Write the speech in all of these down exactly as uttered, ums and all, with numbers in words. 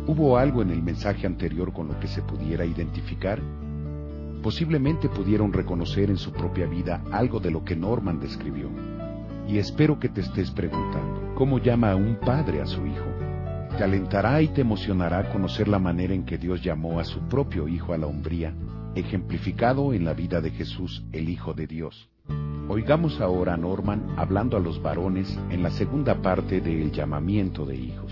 ¿Hubo algo en el mensaje anterior con lo que se pudiera identificar? Posiblemente pudieron reconocer en su propia vida algo de lo que Norman describió. Y espero que te estés preguntando, ¿cómo llama a un padre a su hijo? Te alentará y te emocionará conocer la manera en que Dios llamó a su propio Hijo a la hombría, ejemplificado en la vida de Jesús, el Hijo de Dios. Oigamos ahora a Norman hablando a los varones en la segunda parte del llamamiento de hijos.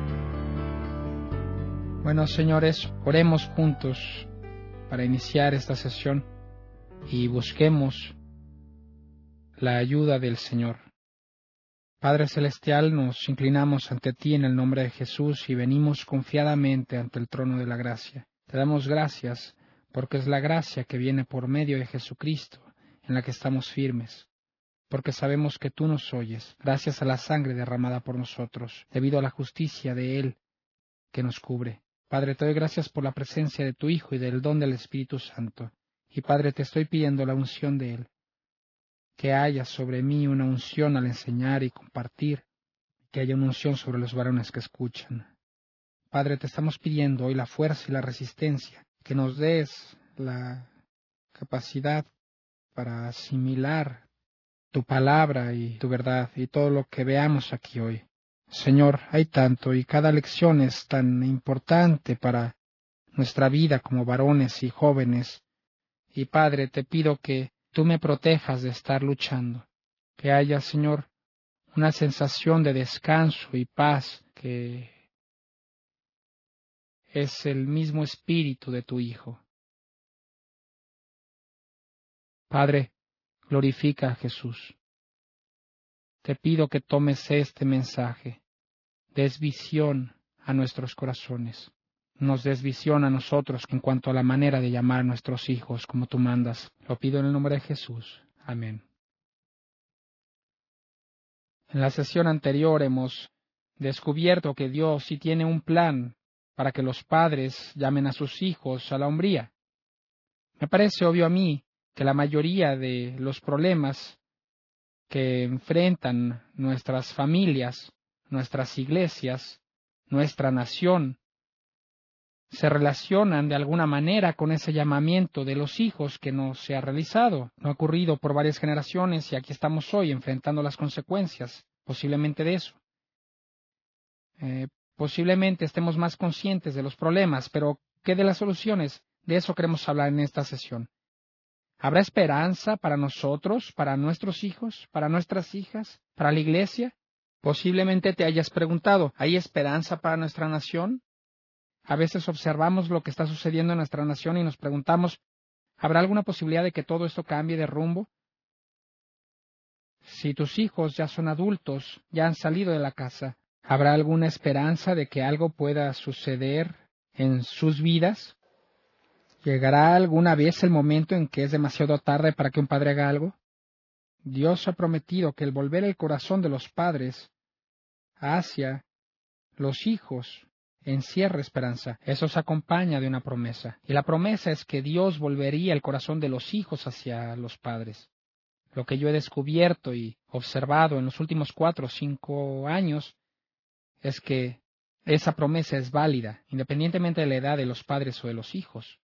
Bueno, señores, oremos juntos para iniciar esta sesión y busquemos la ayuda del Señor. Padre Celestial, nos inclinamos ante ti en el nombre de Jesús y venimos confiadamente ante el trono de la gracia. Te damos gracias porque es la gracia que viene por medio de Jesucristo en la que estamos firmes, porque sabemos que tú nos oyes, gracias a la sangre derramada por nosotros, debido a la justicia de Él que nos cubre. Padre, te doy gracias por la presencia de tu Hijo y del don del Espíritu Santo. Y Padre, te estoy pidiendo la unción de Él, que haya sobre mí una unción al enseñar y compartir, que haya una unción sobre los varones que escuchan. Padre, te estamos pidiendo hoy la fuerza y la resistencia, que nos des la capacidad para asimilar tu palabra y tu verdad y todo lo que veamos aquí hoy. Señor, hay tanto y cada lección es tan importante para nuestra vida como varones y jóvenes. Y Padre, te pido que tú me protejas de estar luchando, que haya, Señor, una sensación de descanso y paz que es el mismo espíritu de tu Hijo. Padre, glorifica a Jesús. Te pido que tomes este mensaje, des visión a nuestros corazones, nos des visión a nosotros en cuanto a la manera de llamar a nuestros hijos como tú mandas. Lo pido en el nombre de Jesús. Amén. En la sesión anterior hemos descubierto que Dios sí tiene un plan para que los padres llamen a sus hijos a la hombría. Me parece obvio a mí que la mayoría de los problemas que enfrentan nuestras familias, nuestras iglesias, nuestra nación, se relacionan de alguna manera con ese llamamiento de los hijos que no se ha realizado. No ha ocurrido por varias generaciones y aquí estamos hoy enfrentando las consecuencias, posiblemente de eso. Eh, posiblemente estemos más conscientes de los problemas, pero ¿qué de las soluciones? De eso queremos hablar en esta sesión. ¿Habrá esperanza para nosotros, para nuestros hijos, para nuestras hijas, para la iglesia? Posiblemente te hayas preguntado, ¿hay esperanza para nuestra nación? A veces observamos lo que está sucediendo en nuestra nación y nos preguntamos, ¿habrá alguna posibilidad de que todo esto cambie de rumbo? Si tus hijos ya son adultos, ya han salido de la casa, ¿habrá alguna esperanza de que algo pueda suceder en sus vidas? ¿Llegará alguna vez el momento en que es demasiado tarde para que un padre haga algo? Dios ha prometido que el volver el corazón de los padres hacia los hijos encierra esperanza. Eso se acompaña de una promesa. Y la promesa es que Dios volvería el corazón de los hijos hacia los padres. Lo que yo he descubierto y observado en los últimos cuatro o cinco años es que esa promesa es válida, independientemente de la edad de los padres o de los hijos.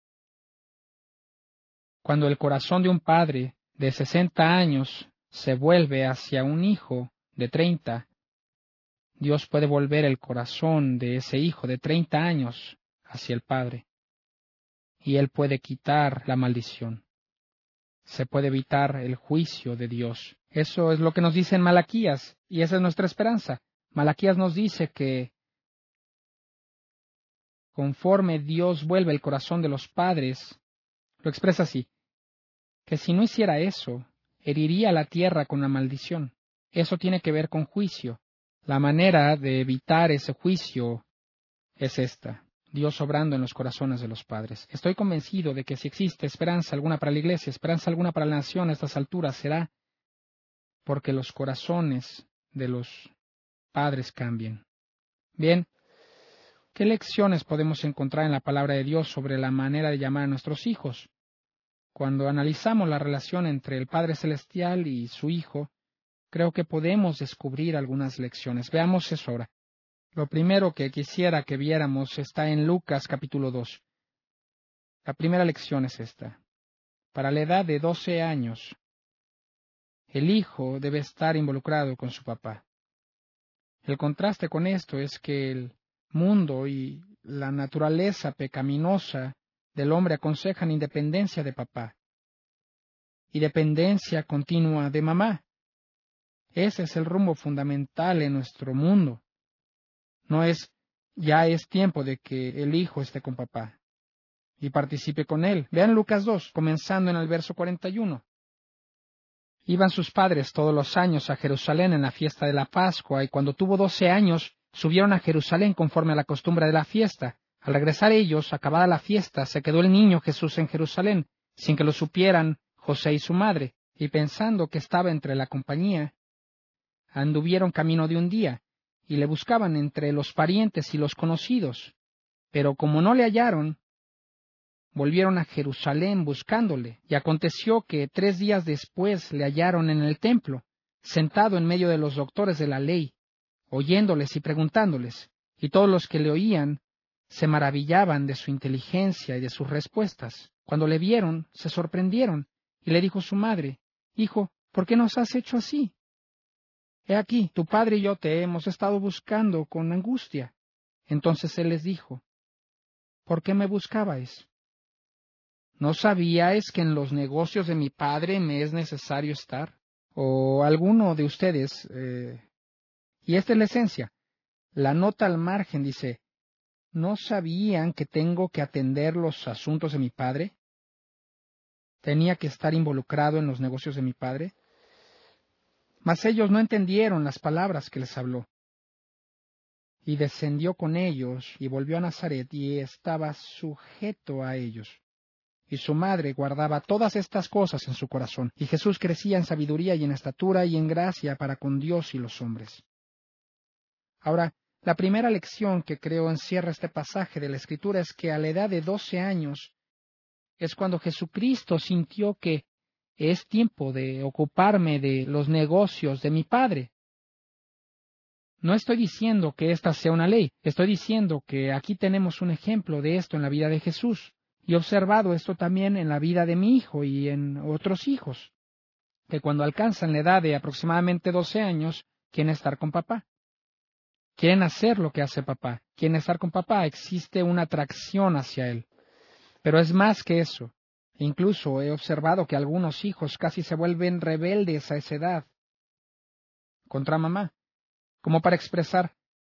Cuando el corazón de un padre de sesenta años se vuelve hacia un hijo de treinta, Dios puede volver el corazón de ese hijo de treinta años hacia el padre. Y Él puede quitar la maldición. Se puede evitar el juicio de Dios. Eso es lo que nos dice en Malaquías, y esa es nuestra esperanza. Malaquías nos dice que conforme Dios vuelve el corazón de los padres, lo expresa así, que si no hiciera eso, heriría la tierra con la maldición. Eso tiene que ver con juicio. La manera de evitar ese juicio es esta, Dios obrando en los corazones de los padres. Estoy convencido de que si existe esperanza alguna para la iglesia, esperanza alguna para la nación a estas alturas, será porque los corazones de los padres cambien. Bien, ¿qué lecciones podemos encontrar en la palabra de Dios sobre la manera de llamar a nuestros hijos? Cuando analizamos la relación entre el Padre Celestial y su Hijo, creo que podemos descubrir algunas lecciones. Veamos eso ahora. Lo primero que quisiera que viéramos está en Lucas capítulo dos. La primera lección es esta. Para la edad de doce años, el hijo debe estar involucrado con su papá. El contraste con esto es que el mundo y la naturaleza pecaminosa del hombre aconsejan independencia de papá y dependencia continua de mamá. Ese es el rumbo fundamental en nuestro mundo. No es, ya es tiempo de que el hijo esté con papá y participe con él. Vean Lucas dos, comenzando en el verso cuarenta y uno. Iban sus padres todos los años a Jerusalén en la fiesta de la Pascua, y cuando tuvo doce años, subieron a Jerusalén conforme a la costumbre de la fiesta. Al regresar ellos, acabada la fiesta, se quedó el niño Jesús en Jerusalén, sin que lo supieran José y su madre, y pensando que estaba entre la compañía, anduvieron camino de un día, y le buscaban entre los parientes y los conocidos. Pero como no le hallaron, volvieron a Jerusalén buscándole, y aconteció que tres días después le hallaron en el templo, sentado en medio de los doctores de la ley, oyéndoles y preguntándoles, y todos los que le oían se maravillaban de su inteligencia y de sus respuestas. Cuando le vieron, se sorprendieron, y le dijo su madre, Hijo, ¿por qué nos has hecho así? He aquí, tu padre y yo te hemos estado buscando con angustia. Entonces él les dijo, ¿por qué me buscabais? ¿No sabíais que en los negocios de mi padre me es necesario estar? O alguno de ustedes, eh, y esta es la esencia, la nota al margen dice, ¿no sabían que tengo que atender los asuntos de mi padre? ¿Tenía que estar involucrado en los negocios de mi padre? Mas ellos no entendieron las palabras que les habló. Y descendió con ellos y volvió a Nazaret y estaba sujeto a ellos. Y su madre guardaba todas estas cosas en su corazón. Y Jesús crecía en sabiduría y en estatura y en gracia para con Dios y los hombres. Ahora, la primera lección que creo encierra este pasaje de la Escritura es que a la edad de doce años es cuando Jesucristo sintió que es tiempo de ocuparme de los negocios de mi Padre. No estoy diciendo que esta sea una ley, estoy diciendo que aquí tenemos un ejemplo de esto en la vida de Jesús. Y he observado esto también en la vida de mi hijo y en otros hijos, que cuando alcanzan la edad de aproximadamente doce años, quieren estar con papá. Quieren hacer lo que hace papá. Quieren estar con papá. Existe una atracción hacia él. Pero es más que eso. Incluso he observado que algunos hijos casi se vuelven rebeldes a esa edad contra mamá, como para expresar,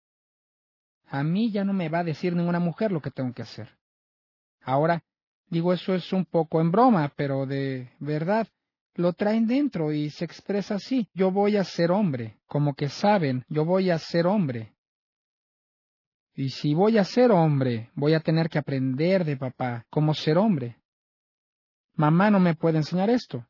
a mí ya no me va a decir ninguna mujer lo que tengo que hacer. Ahora, digo, eso es un poco en broma, pero de verdad, lo traen dentro y se expresa así. Yo voy a ser hombre, como que saben, yo voy a ser hombre. Y si voy a ser hombre, voy a tener que aprender de papá cómo ser hombre. Mamá no me puede enseñar esto.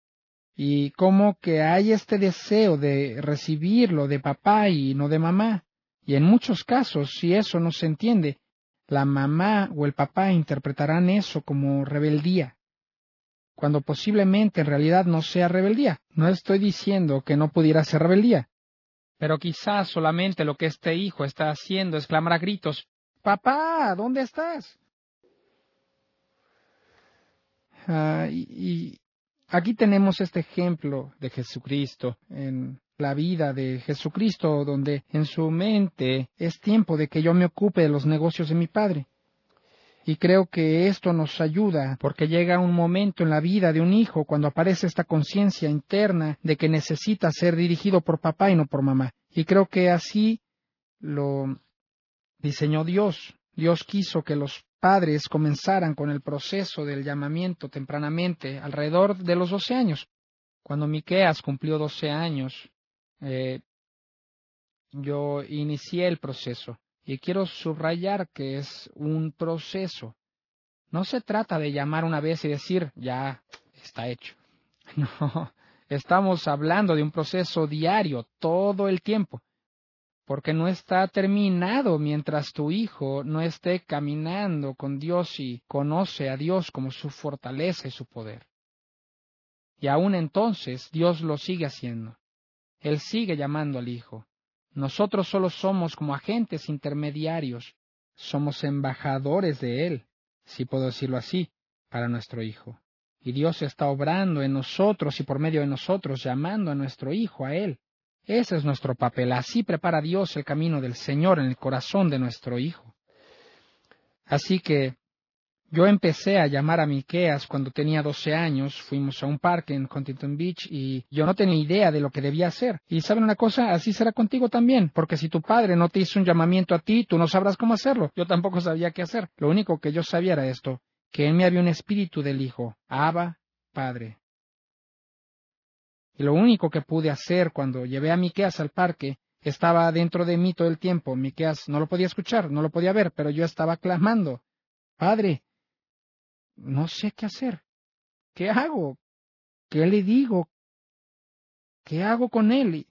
Y como que hay este deseo de recibirlo de papá y no de mamá. Y en muchos casos, si eso no se entiende, la mamá o el papá interpretarán eso como rebeldía, cuando posiblemente en realidad no sea rebeldía. No estoy diciendo que no pudiera ser rebeldía, pero quizás solamente lo que este hijo está haciendo es clamar a gritos, «¡Papá! ¿Dónde estás?» Ah, y, y aquí tenemos este ejemplo de Jesucristo en la vida de Jesucristo, donde en su mente es tiempo de que yo me ocupe de los negocios de mi Padre. Y creo que esto nos ayuda, porque llega un momento en la vida de un hijo cuando aparece esta conciencia interna de que necesita ser dirigido por papá y no por mamá. Y creo que así lo diseñó Dios. Dios quiso que los padres comenzaran con el proceso del llamamiento tempranamente, alrededor de los doce años. Cuando Miqueas cumplió doce años, eh, yo inicié el proceso. Y quiero subrayar que es un proceso. No se trata de llamar una vez y decir, ya está hecho. No, estamos hablando de un proceso diario, todo el tiempo. Porque no está terminado mientras tu hijo no esté caminando con Dios y conoce a Dios como su fortaleza y su poder. Y aún entonces Dios lo sigue haciendo. Él sigue llamando al hijo. Nosotros solo somos como agentes intermediarios. Somos embajadores de Él, si puedo decirlo así, para nuestro Hijo. Y Dios está obrando en nosotros y por medio de nosotros, llamando a nuestro Hijo a Él. Ese es nuestro papel. Así prepara Dios el camino del Señor en el corazón de nuestro Hijo. Así que yo empecé a llamar a Miqueas cuando tenía doce años. Fuimos a un parque en Huntington Beach y yo no tenía idea de lo que debía hacer. Y ¿saben una cosa? Así será contigo también, porque si tu padre no te hizo un llamamiento a ti, tú no sabrás cómo hacerlo. Yo tampoco sabía qué hacer. Lo único que yo sabía era esto, que en mí había un espíritu del Hijo, Abba, Padre. Y lo único que pude hacer cuando llevé a Miqueas al parque estaba dentro de mí todo el tiempo. Miqueas no lo podía escuchar, no lo podía ver, pero yo estaba clamando, Padre, no sé qué hacer. ¿Qué hago? ¿Qué le digo? ¿Qué hago con él?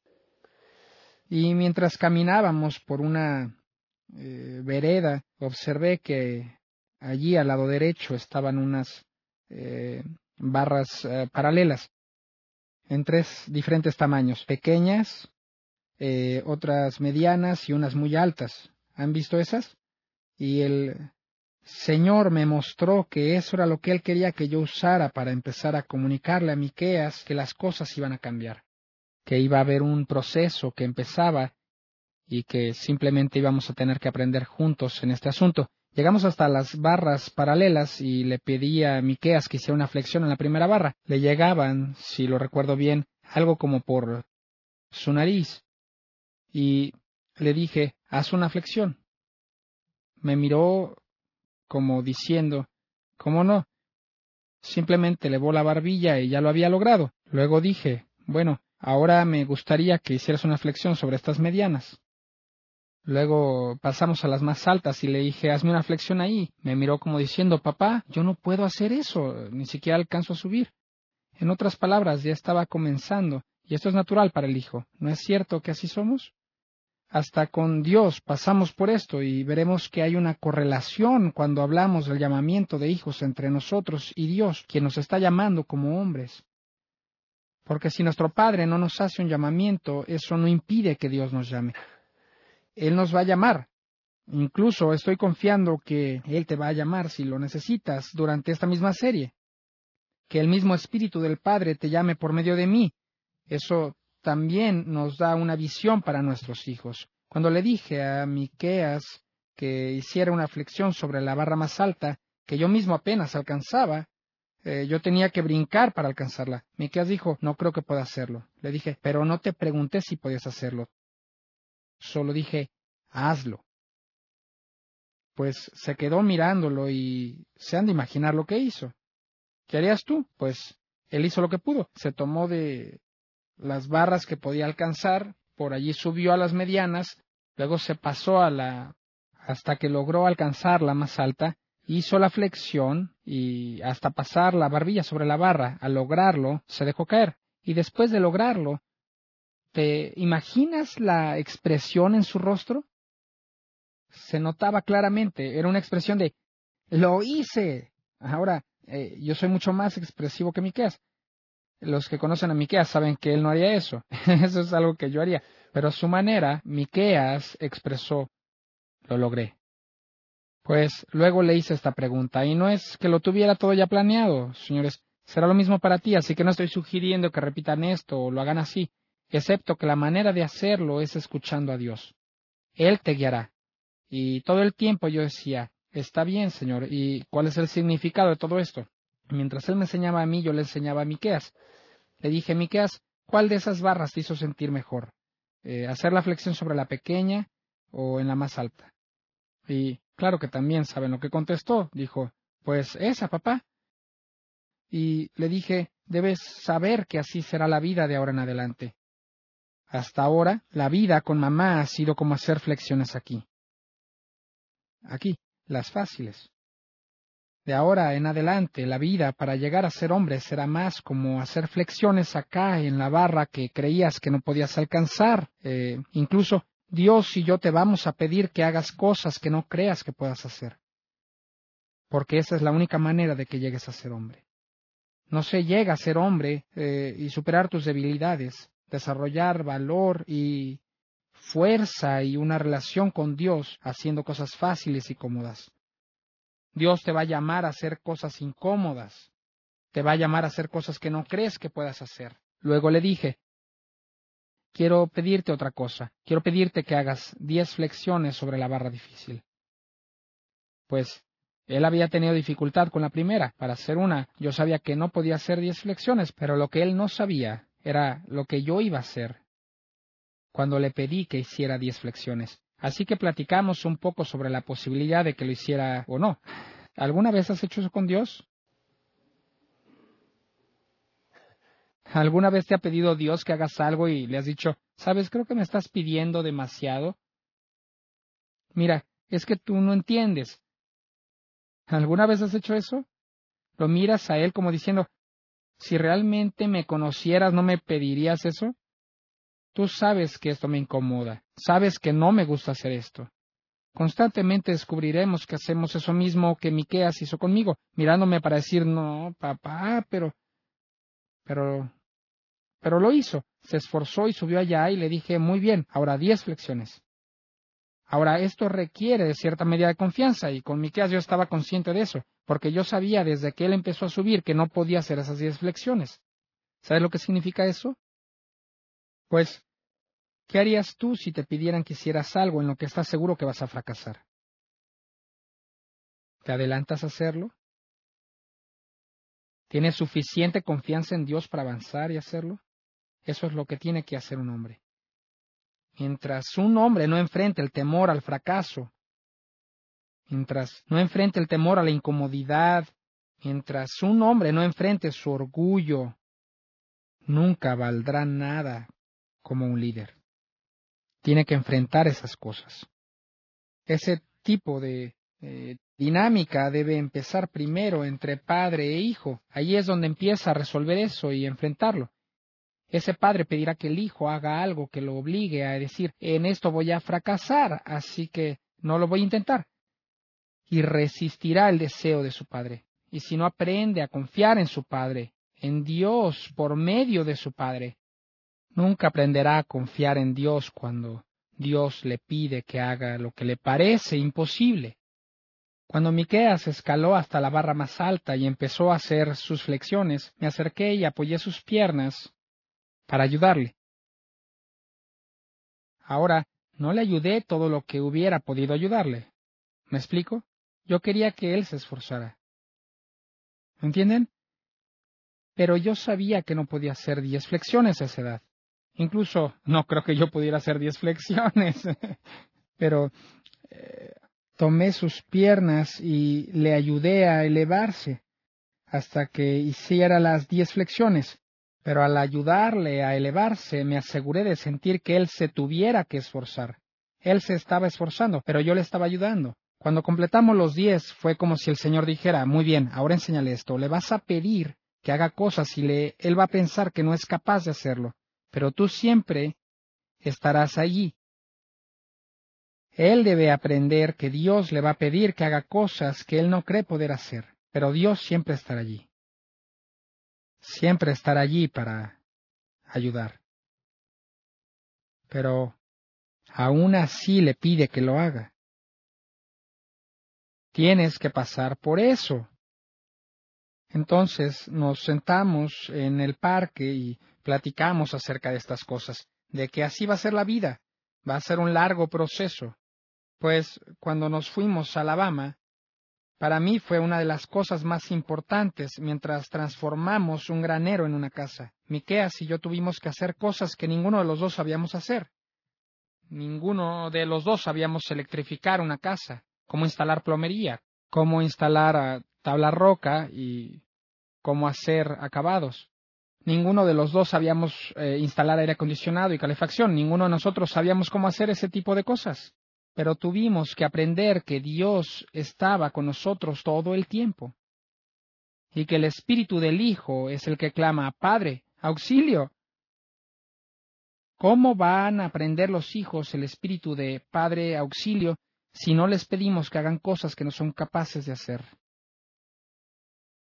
Y mientras caminábamos por una eh, vereda, observé que allí al lado derecho estaban unas eh, barras eh, paralelas en tres diferentes tamaños, pequeñas, eh, otras medianas y unas muy altas. ¿Han visto esas? Y el Señor me mostró que eso era lo que Él quería que yo usara para empezar a comunicarle a Miqueas que las cosas iban a cambiar, que iba a haber un proceso que empezaba y que simplemente íbamos a tener que aprender juntos en este asunto. Llegamos hasta las barras paralelas y le pedí a Miqueas que hiciera una flexión en la primera barra. Le llegaban, si lo recuerdo bien, algo como por su nariz. Y le dije, haz una flexión. Me miró como diciendo, ¿cómo no? Simplemente elevó la barbilla y ya lo había logrado. Luego dije, bueno, ahora me gustaría que hicieras una flexión sobre estas medianas. Luego pasamos a las más altas y le dije, hazme una flexión ahí. Me miró como diciendo, papá, yo no puedo hacer eso, ni siquiera alcanzo a subir. En otras palabras, ya estaba comenzando, y esto es natural para el hijo. ¿No es cierto que así somos? Hasta con Dios pasamos por esto y veremos que hay una correlación cuando hablamos del llamamiento de hijos entre nosotros y Dios, quien nos está llamando como hombres. Porque si nuestro Padre no nos hace un llamamiento, eso no impide que Dios nos llame. Él nos va a llamar. Incluso estoy confiando que Él te va a llamar si lo necesitas durante esta misma serie. Que el mismo Espíritu del Padre te llame por medio de mí. Eso también nos da una visión para nuestros hijos. Cuando le dije a Miqueas que hiciera una flexión sobre la barra más alta, que yo mismo apenas alcanzaba, eh, yo tenía que brincar para alcanzarla. Miqueas dijo, no creo que pueda hacerlo. Le dije, pero no te pregunté si podías hacerlo. Solo dije, hazlo. Pues se quedó mirándolo y se han de imaginar lo que hizo. ¿Qué harías tú? Pues él hizo lo que pudo. Se tomó de las barras que podía alcanzar, por allí subió a las medianas, luego se pasó a la hasta que logró alcanzar la más alta, hizo la flexión y hasta pasar la barbilla sobre la barra. Al lograrlo, se dejó caer. Y después de lograrlo, ¿te imaginas la expresión en su rostro? Se notaba claramente, era una expresión de ¡lo hice! Ahora, eh, yo soy mucho más expresivo que Miqueas. Los que conocen a Miqueas saben que él no haría eso. Eso es algo que yo haría. Pero a su manera, Miqueas expresó, lo logré. Pues luego le hice esta pregunta, y no es que lo tuviera todo ya planeado, señores, será lo mismo para ti, así que no estoy sugiriendo que repitan esto o lo hagan así, excepto que la manera de hacerlo es escuchando a Dios. Él te guiará. Y todo el tiempo yo decía, está bien, Señor, ¿y cuál es el significado de todo esto? Mientras él me enseñaba a mí, yo le enseñaba a Miqueas. Le dije, Miqueas, ¿cuál de esas barras te hizo sentir mejor? Eh, ¿Hacer la flexión sobre la pequeña o en la más alta? Y claro que también saben lo que contestó. Dijo, pues esa, papá. Y le dije, debes saber que así será la vida de ahora en adelante. Hasta ahora, la vida con mamá ha sido como hacer flexiones aquí. Aquí, las fáciles. De ahora en adelante, la vida para llegar a ser hombre será más como hacer flexiones acá en la barra que creías que no podías alcanzar. Eh, incluso Dios y yo te vamos a pedir que hagas cosas que no creas que puedas hacer. Porque esa es la única manera de que llegues a ser hombre. No se llega a ser hombre eh, y superar tus debilidades, desarrollar valor y fuerza y una relación con Dios haciendo cosas fáciles y cómodas. Dios te va a llamar a hacer cosas incómodas. Te va a llamar a hacer cosas que no crees que puedas hacer. Luego le dije, quiero pedirte otra cosa. Quiero pedirte que hagas diez flexiones sobre la barra difícil. Pues él había tenido dificultad con la primera. Para hacer una, yo sabía que no podía hacer diez flexiones, pero lo que él no sabía era lo que yo iba a hacer cuando le pedí que hiciera diez flexiones. Así que platicamos un poco sobre la posibilidad de que lo hiciera o no. ¿Alguna vez has hecho eso con Dios? ¿Alguna vez te ha pedido Dios que hagas algo y le has dicho, sabes, creo que me estás pidiendo demasiado? Mira, es que tú no entiendes. ¿Alguna vez has hecho eso? Lo miras a Él como diciendo, si realmente me conocieras, ¿no me pedirías eso? Tú sabes que esto me incomoda, sabes que no me gusta hacer esto. Constantemente descubriremos que hacemos eso mismo que Miqueas hizo conmigo, mirándome para decir, no, papá, pero, pero, pero lo hizo. Se esforzó y subió allá y le dije, muy bien, ahora diez flexiones. Ahora, esto requiere de cierta medida de confianza, y con Miqueas yo estaba consciente de eso, porque yo sabía desde que él empezó a subir que no podía hacer esas diez flexiones. ¿Sabes lo que significa eso? Pues, ¿qué harías tú si te pidieran que hicieras algo en lo que estás seguro que vas a fracasar? ¿Te adelantas a hacerlo? ¿Tienes suficiente confianza en Dios para avanzar y hacerlo? Eso es lo que tiene que hacer un hombre. Mientras un hombre no enfrente el temor al fracaso, mientras no enfrente el temor a la incomodidad, mientras un hombre no enfrente su orgullo, nunca valdrá nada como un líder. Tiene que enfrentar esas cosas. Ese tipo de eh, dinámica debe empezar primero entre padre e hijo. Ahí es donde empieza a resolver eso y enfrentarlo. Ese padre pedirá que el hijo haga algo que lo obligue a decir, en esto voy a fracasar, así que no lo voy a intentar. Y resistirá el deseo de su padre. Y si no aprende a confiar en su padre, en Dios por medio de su padre, nunca aprenderá a confiar en Dios cuando Dios le pide que haga lo que le parece imposible. Cuando Miqueas escaló hasta la barra más alta y empezó a hacer sus flexiones, me acerqué y apoyé sus piernas para ayudarle. Ahora, no le ayudé todo lo que hubiera podido ayudarle. ¿Me explico? Yo quería que él se esforzara. ¿Me entienden? Pero yo sabía que no podía hacer diez flexiones a esa edad. Incluso no creo que yo pudiera hacer diez flexiones. Pero eh, tomé sus piernas y le ayudé a elevarse hasta que hiciera las diez flexiones. Pero al ayudarle a elevarse, me aseguré de sentir que él se tuviera que esforzar. Él se estaba esforzando, pero yo le estaba ayudando. Cuando completamos los diez, fue como si el Señor dijera, muy bien, ahora enséñale esto. Le vas a pedir que haga cosas y le, él va a pensar que no es capaz de hacerlo. Pero tú siempre estarás allí. Él debe aprender que Dios le va a pedir que haga cosas que él no cree poder hacer. Pero Dios siempre estará allí. Siempre estará allí para ayudar. Pero aún así le pide que lo haga. Tienes que pasar por eso. Entonces nos sentamos en el parque y platicamos acerca de estas cosas, de que así va a ser la vida, va a ser un largo proceso. Pues cuando nos fuimos a Alabama, para mí fue una de las cosas más importantes mientras transformamos un granero en una casa. Miqueas y yo tuvimos que hacer cosas que ninguno de los dos sabíamos hacer. Ninguno de los dos sabíamos electrificar una casa, cómo instalar plomería, cómo instalar uh, tabla roca y cómo hacer acabados. Ninguno de los dos sabíamos eh, instalar aire acondicionado y calefacción. Ninguno de nosotros sabíamos cómo hacer ese tipo de cosas. Pero tuvimos que aprender que Dios estaba con nosotros todo el tiempo y que el espíritu del Hijo es el que clama, Padre, auxilio. ¿Cómo van a aprender los hijos el espíritu de Padre, auxilio si no les pedimos que hagan cosas que no son capaces de hacer?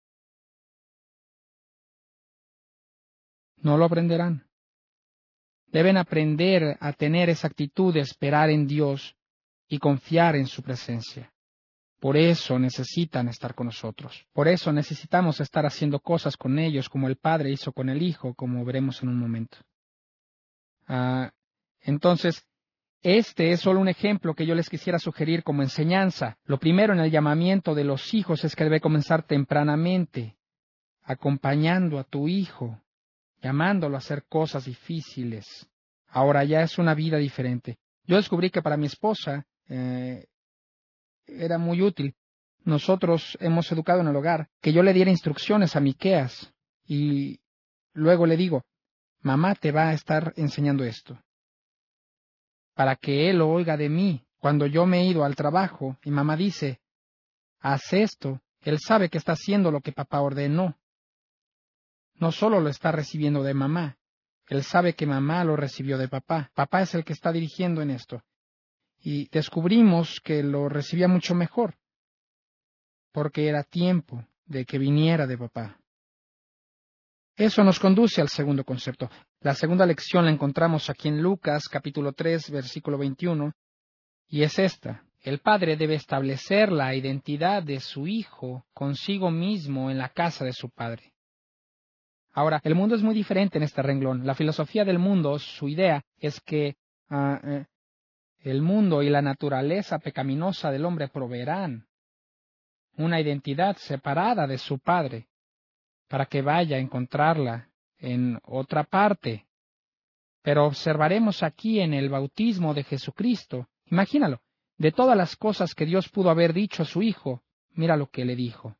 No lo aprenderán. deben aprender a tener esa actitud de esperar en Dios y confiar en su presencia. Por eso necesitan estar con nosotros. Por eso necesitamos estar haciendo cosas con ellos como el Padre hizo con el Hijo, como veremos en un momento. Ah, entonces, este es solo un ejemplo que yo les quisiera sugerir como enseñanza. Lo primero en el llamamiento de los hijos es que debe comenzar tempranamente, acompañando a tu hijo, llamándolo a hacer cosas difíciles. Ahora ya es una vida diferente. Yo descubrí que para mi esposa eh, era muy útil. Nosotros hemos educado en el hogar que yo le diera instrucciones a Miqueas y luego le digo, mamá te va a estar enseñando esto, para que él lo oiga de mí. Cuando yo me he ido al trabajo y mamá dice, haz esto, él sabe que está haciendo lo que papá ordenó. No solo lo está recibiendo de mamá, él sabe que mamá lo recibió de papá. Papá es el que está dirigiendo en esto. Y descubrimos que lo recibía mucho mejor, porque era tiempo de que viniera de papá. Eso nos conduce al segundo concepto. La segunda lección la encontramos aquí en Lucas, capítulo tres, versículo veintiuno, y es esta. El padre debe establecer la identidad de su hijo consigo mismo en la casa de su padre. Ahora, el mundo es muy diferente en este renglón. La filosofía del mundo, su idea es que uh, eh, el mundo y la naturaleza pecaminosa del hombre proveerán una identidad separada de su padre, para que vaya a encontrarla en otra parte. Pero observaremos aquí en el bautismo de Jesucristo, imagínalo, de todas las cosas que Dios pudo haber dicho a su Hijo, mira lo que le dijo.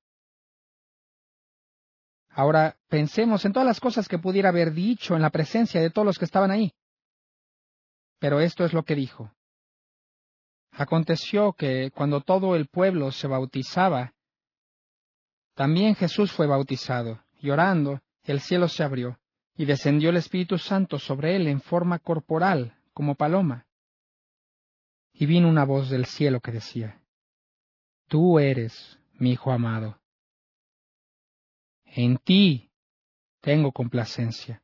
Ahora pensemos en todas las cosas que pudiera haber dicho en la presencia de todos los que estaban ahí. Pero esto es lo que dijo. Aconteció que cuando todo el pueblo se bautizaba, también Jesús fue bautizado, y orando, el cielo se abrió, y descendió el Espíritu Santo sobre él en forma corporal, como paloma. Y vino una voz del cielo que decía, Tú eres mi Hijo amado. En ti tengo complacencia.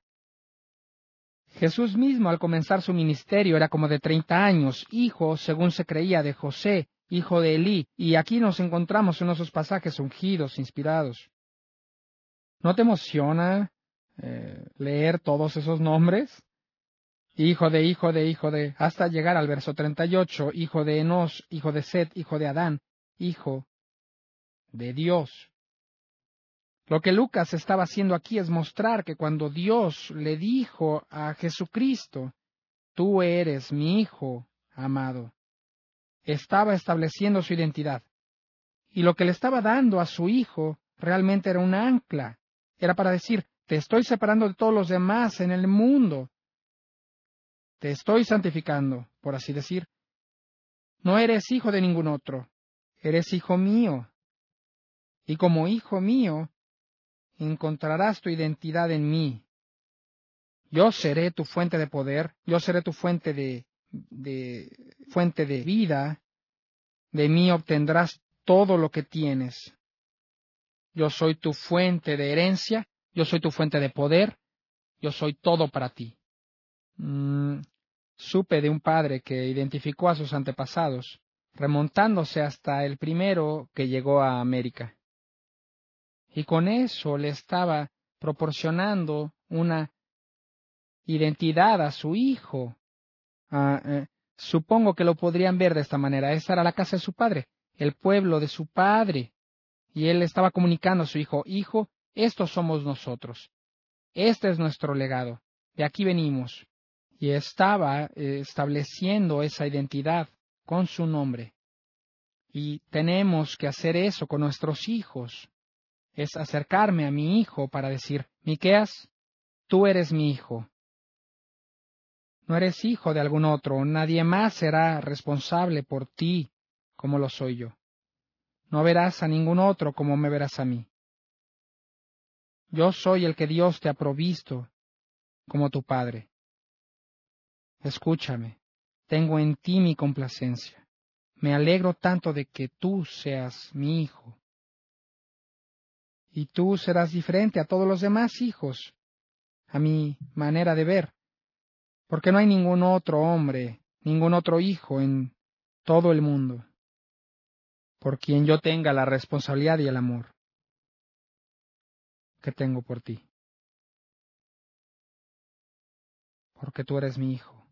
Jesús mismo, al comenzar su ministerio, era como de treinta años, hijo, según se creía, de José, hijo de Elí, y aquí nos encontramos en esos pasajes ungidos, inspirados. ¿No te emociona eh, leer todos esos nombres? Hijo de, hijo de, hijo de, hasta llegar al verso treinta y ocho, hijo de Enos, hijo de Set, hijo de Adán, hijo de Dios. Lo que Lucas estaba haciendo aquí es mostrar que cuando Dios le dijo a Jesucristo, tú eres mi Hijo amado, estaba estableciendo su identidad. Y lo que le estaba dando a su Hijo realmente era un ancla. Era para decir, te estoy separando de todos los demás en el mundo. Te estoy santificando, por así decir. No eres hijo de ningún otro, eres hijo mío. Y como hijo mío, encontrarás tu identidad en mí. Yo seré tu fuente de poder, yo seré tu fuente de, de fuente de vida. De mí obtendrás todo lo que tienes. Yo soy tu fuente de herencia, yo soy tu fuente de poder, yo soy todo para ti. Mm, supe de un padre que identificó a sus antepasados, remontándose hasta el primero que llegó a América. Y con eso le estaba proporcionando una identidad a su hijo. Ah, eh, supongo que lo podrían ver de esta manera. Esa era la casa de su padre, el pueblo de su padre. Y él estaba comunicando a su hijo, hijo, estos somos nosotros. Este es nuestro legado. De aquí venimos. Y estaba eh, estableciendo esa identidad con su nombre. Y tenemos que hacer eso con nuestros hijos. Es acercarme a mi hijo para decir, Miqueas, tú eres mi hijo. No eres hijo de algún otro, nadie más será responsable por ti como lo soy yo. No verás a ningún otro como me verás a mí. Yo soy el que Dios te ha provisto como tu Padre. Escúchame, tengo en ti mi complacencia. Me alegro tanto de que tú seas mi hijo. Y tú serás diferente a todos los demás hijos, a mi manera de ver. porque no hay ningún otro hombre, ningún otro hijo en todo el mundo por quien yo tenga la responsabilidad y el amor que tengo por ti, porque tú eres mi hijo.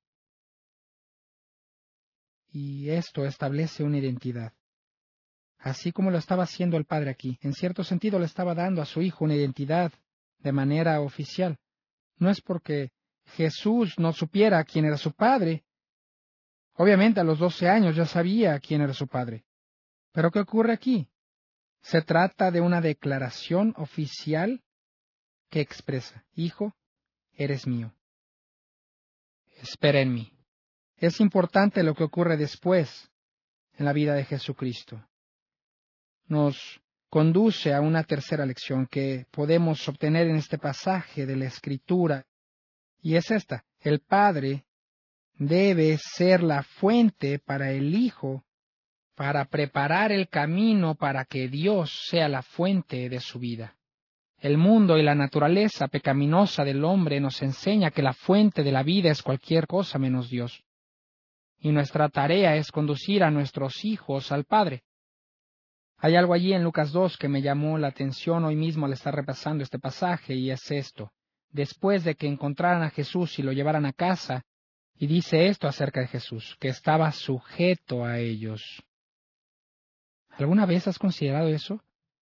Y esto establece una identidad, así como lo estaba haciendo el Padre aquí. En cierto sentido le estaba dando a su hijo una identidad de manera oficial. No es porque Jesús no supiera quién era su Padre. Obviamente a los doce años ya sabía quién era su Padre. Pero ¿qué ocurre aquí? Se trata de una declaración oficial que expresa: Hijo, eres mío. Espera en mí. Es importante lo que ocurre después en la vida de Jesucristo. Nos conduce a una tercera lección que podemos obtener en este pasaje de la Escritura, y es esta: el Padre debe ser la fuente para el Hijo, para preparar el camino para que Dios sea la fuente de su vida. El mundo y la naturaleza pecaminosa del hombre nos enseña que la fuente de la vida es cualquier cosa menos Dios. Y nuestra tarea es conducir a nuestros hijos al Padre. Hay algo allí en Lucas dos que me llamó la atención hoy mismo al estar repasando este pasaje, y es esto. Después de que encontraran a Jesús y lo llevaran a casa, y dice esto acerca de Jesús, que estaba sujeto a ellos. ¿Alguna vez has considerado eso?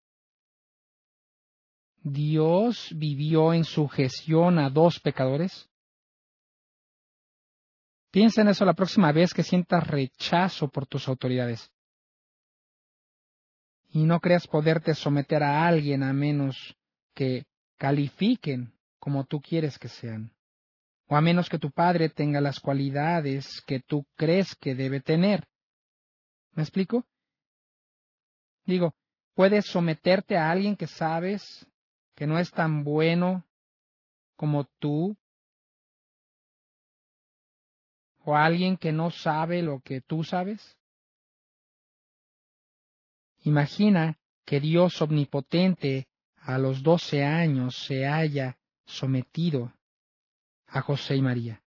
¿Dios vivió en sujeción a dos pecadores? Piensa en eso la próxima vez que sientas rechazo por tus autoridades. Y no creas poderte someter a alguien a menos que califiquen como tú quieres que sean, o a menos que tu padre tenga las cualidades que tú crees que debe tener. ¿Me explico? Digo, puedes someterte a alguien que sabes que no es tan bueno como tú, o a alguien que no sabe lo que tú sabes. Imagina que Dios omnipotente a los doce años se haya sometido a José y María.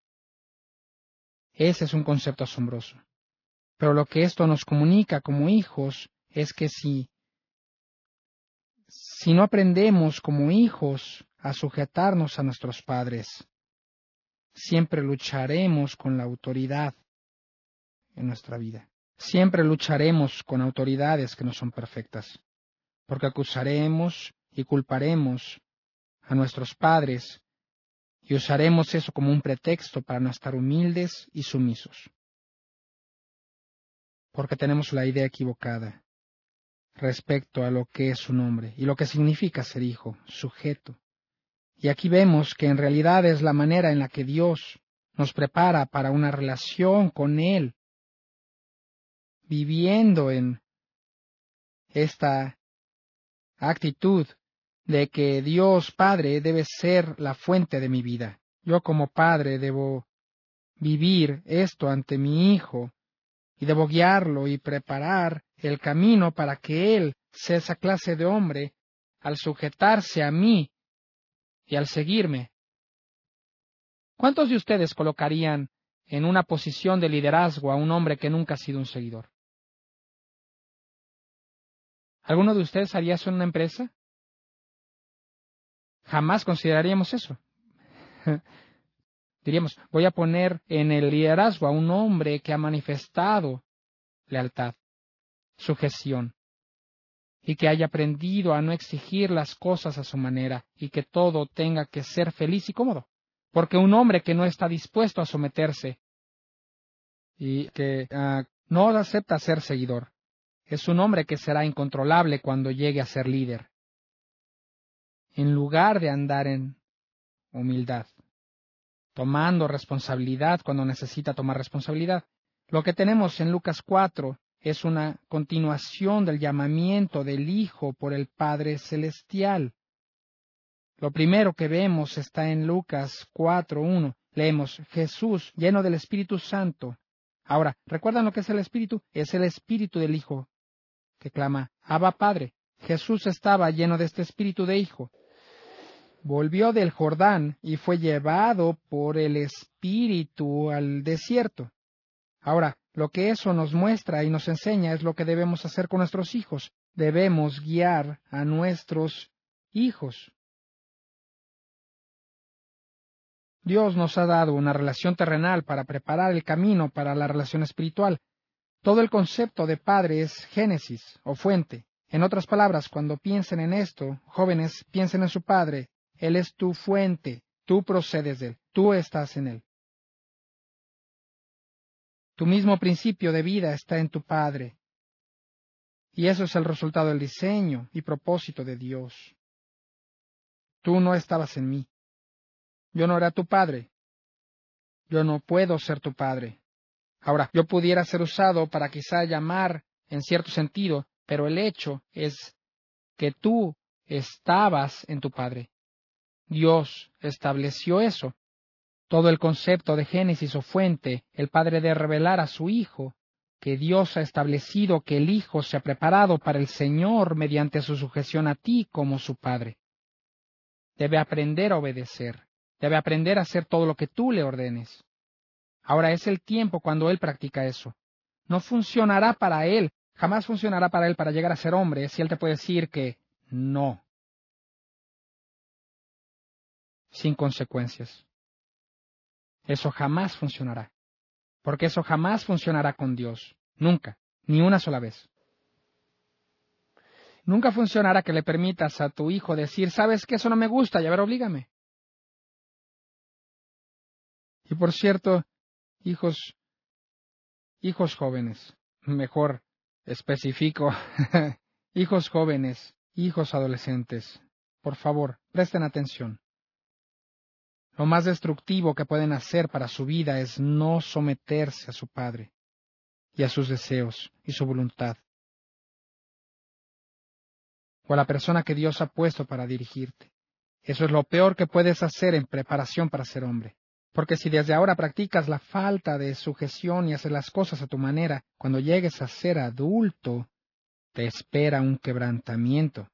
Ese es un concepto asombroso. Pero lo que esto nos comunica como hijos es que si, si no aprendemos como hijos a sujetarnos a nuestros padres, siempre lucharemos con la autoridad en nuestra vida. Siempre lucharemos con autoridades que no son perfectas, porque acusaremos y culparemos a nuestros padres y usaremos eso como un pretexto para no estar humildes y sumisos, porque tenemos la idea equivocada respecto a lo que es un hombre y lo que significa ser hijo, sujeto. Y aquí vemos que en realidad es la manera en la que Dios nos prepara para una relación con Él, viviendo en esta actitud de que Dios Padre debe ser la fuente de mi vida. Yo como padre debo vivir esto ante mi hijo y debo guiarlo y preparar el camino para que él sea esa clase de hombre al sujetarse a mí y al seguirme. ¿Cuántos de ustedes colocarían en una posición de liderazgo a un hombre que nunca ha sido un seguidor? ¿Alguno de ustedes haría eso en una empresa? Jamás consideraríamos eso. Diríamos, voy a poner en el liderazgo a un hombre que ha manifestado lealtad, sujeción, y que haya aprendido a no exigir las cosas a su manera y que todo tenga que ser feliz y cómodo. Porque un hombre que no está dispuesto a someterse y que uh, no acepta ser seguidor, es un hombre que será incontrolable cuando llegue a ser líder, en lugar de andar en humildad, tomando responsabilidad cuando necesita tomar responsabilidad. Lo que tenemos en Lucas cuatro es una continuación del llamamiento del Hijo por el Padre Celestial. Lo primero que vemos está en Lucas cuatro uno. Leemos, Jesús, lleno del Espíritu Santo. Ahora, ¿recuerdan lo que es el Espíritu? Es el Espíritu del Hijo, que clama, Abba Padre. Jesús estaba lleno de este Espíritu de Hijo. volvió del Jordán y fue llevado por el Espíritu al desierto. Ahora, lo que eso nos muestra y nos enseña es lo que debemos hacer con nuestros hijos. Debemos guiar a nuestros hijos. Dios nos ha dado una relación terrenal para preparar el camino para la relación espiritual. Todo el concepto de padre es génesis o fuente. En otras palabras, cuando piensen en esto, jóvenes, piensen en su padre. Él es tu fuente, tú procedes de él, tú estás en él. Tu mismo principio de vida está en tu padre. Y eso es el resultado del diseño y propósito de Dios. Tú no estabas en mí. Yo no era tu padre. Yo no puedo ser tu padre. Ahora, yo pudiera ser usado para quizá llamar en cierto sentido, pero el hecho es que tú estabas en tu padre. Dios estableció eso. Todo el concepto de Génesis o fuente, el padre de revelar a su hijo, que Dios ha establecido que el hijo se ha preparado para el Señor mediante su sujeción a ti como su padre. Debe aprender a obedecer. Debe aprender a hacer todo lo que tú le ordenes. Ahora es el tiempo cuando él practica eso. No funcionará para él, jamás funcionará para él para llegar a ser hombre si él te puede decir que no. Sin consecuencias. Eso jamás funcionará. Porque eso jamás funcionará con Dios. Nunca. Ni una sola vez. Nunca funcionará que le permitas a tu hijo decir, ¿sabes qué? Eso no me gusta, y a ver, oblígame. Y por cierto, hijos, hijos jóvenes, mejor especifico, hijos jóvenes, hijos adolescentes, por favor, presten atención. Lo más destructivo que pueden hacer para su vida es no someterse a su padre y a sus deseos y su voluntad, o a la persona que Dios ha puesto para dirigirte. Eso es lo peor que puedes hacer en preparación para ser hombre. Porque si desde ahora practicas la falta de sujeción y haces las cosas a tu manera, cuando llegues a ser adulto, te espera un quebrantamiento.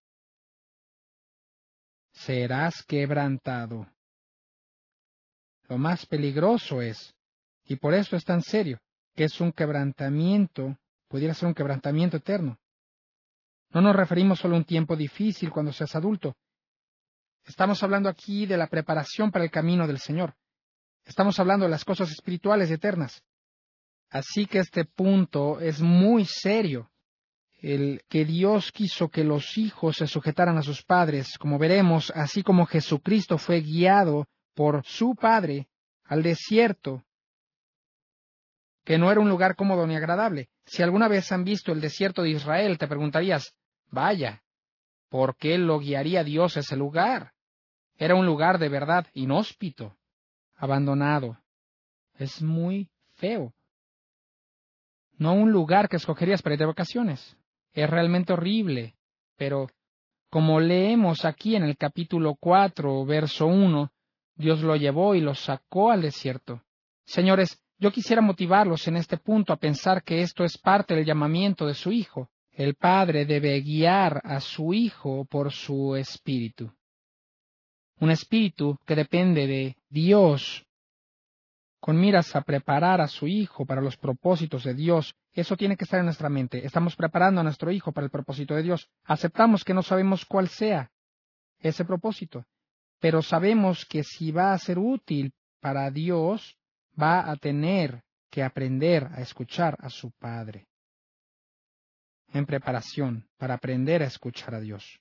Serás quebrantado. Lo más peligroso es, y por eso es tan serio, que es un quebrantamiento, pudiera ser un quebrantamiento eterno. No nos referimos solo a un tiempo difícil cuando seas adulto. Estamos hablando aquí de la preparación para el camino del Señor. Estamos hablando de las cosas espirituales y eternas. Así que este punto es muy serio. El que Dios quiso que los hijos se sujetaran a sus padres, como veremos, así como Jesucristo fue guiado por su Padre al desierto, que no era un lugar cómodo ni agradable. Si alguna vez han visto el desierto de Israel, te preguntarías, vaya, ¿por qué lo guiaría Dios a ese lugar? Era un lugar de verdad inhóspito, abandonado. Es muy feo. No un lugar que escogerías para ir de vacaciones. Es realmente horrible. Pero, como leemos aquí en el capítulo cuatro, verso uno, Dios lo llevó y lo sacó al desierto. Señores, yo quisiera motivarlos en este punto a pensar que esto es parte del llamamiento de su Hijo. El Padre debe guiar a su Hijo por su espíritu. Un espíritu que depende de Dios, con miras a preparar a su Hijo para los propósitos de Dios. Eso tiene que estar en nuestra mente. Estamos preparando a nuestro Hijo para el propósito de Dios. Aceptamos que no sabemos cuál sea ese propósito, pero sabemos que si va a ser útil para Dios, va a tener que aprender a escuchar a su Padre. En preparación para aprender a escuchar a Dios.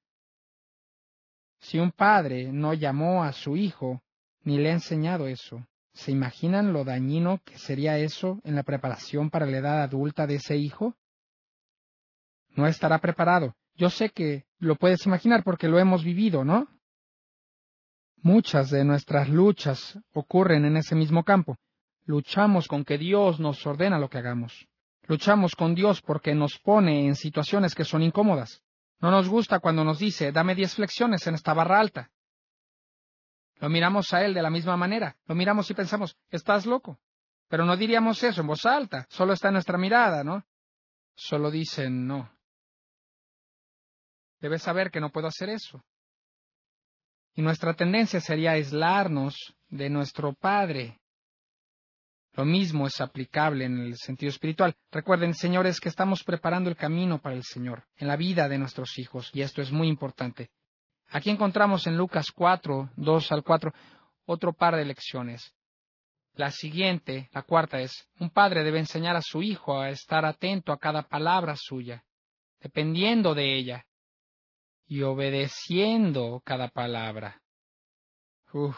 Si un padre no llamó a su hijo ni le ha enseñado eso, ¿se imaginan lo dañino que sería eso en la preparación para la edad adulta de ese hijo? No estará preparado. Yo sé que lo puedes imaginar porque lo hemos vivido, ¿no? Muchas de nuestras luchas ocurren en ese mismo campo. Luchamos con que Dios nos ordena lo que hagamos. Luchamos con Dios porque nos pone en situaciones que son incómodas. No nos gusta cuando nos dice, dame diez flexiones en esta barra alta. Lo miramos a Él de la misma manera. Lo miramos y pensamos, estás loco. Pero no diríamos eso en voz alta. Solo está en nuestra mirada, ¿no? Solo dicen, no. Debes saber que no puedo hacer eso. Y nuestra tendencia sería aislarnos de nuestro Padre. Lo mismo es aplicable en el sentido espiritual. Recuerden, señores, que estamos preparando el camino para el Señor en la vida de nuestros hijos, y esto es muy importante. Aquí encontramos en Lucas cuatro, dos al cuatro, otro par de lecciones. La siguiente, la cuarta, es: un padre debe enseñar a su hijo a estar atento a cada palabra suya, dependiendo de ella y obedeciendo cada palabra. Uf.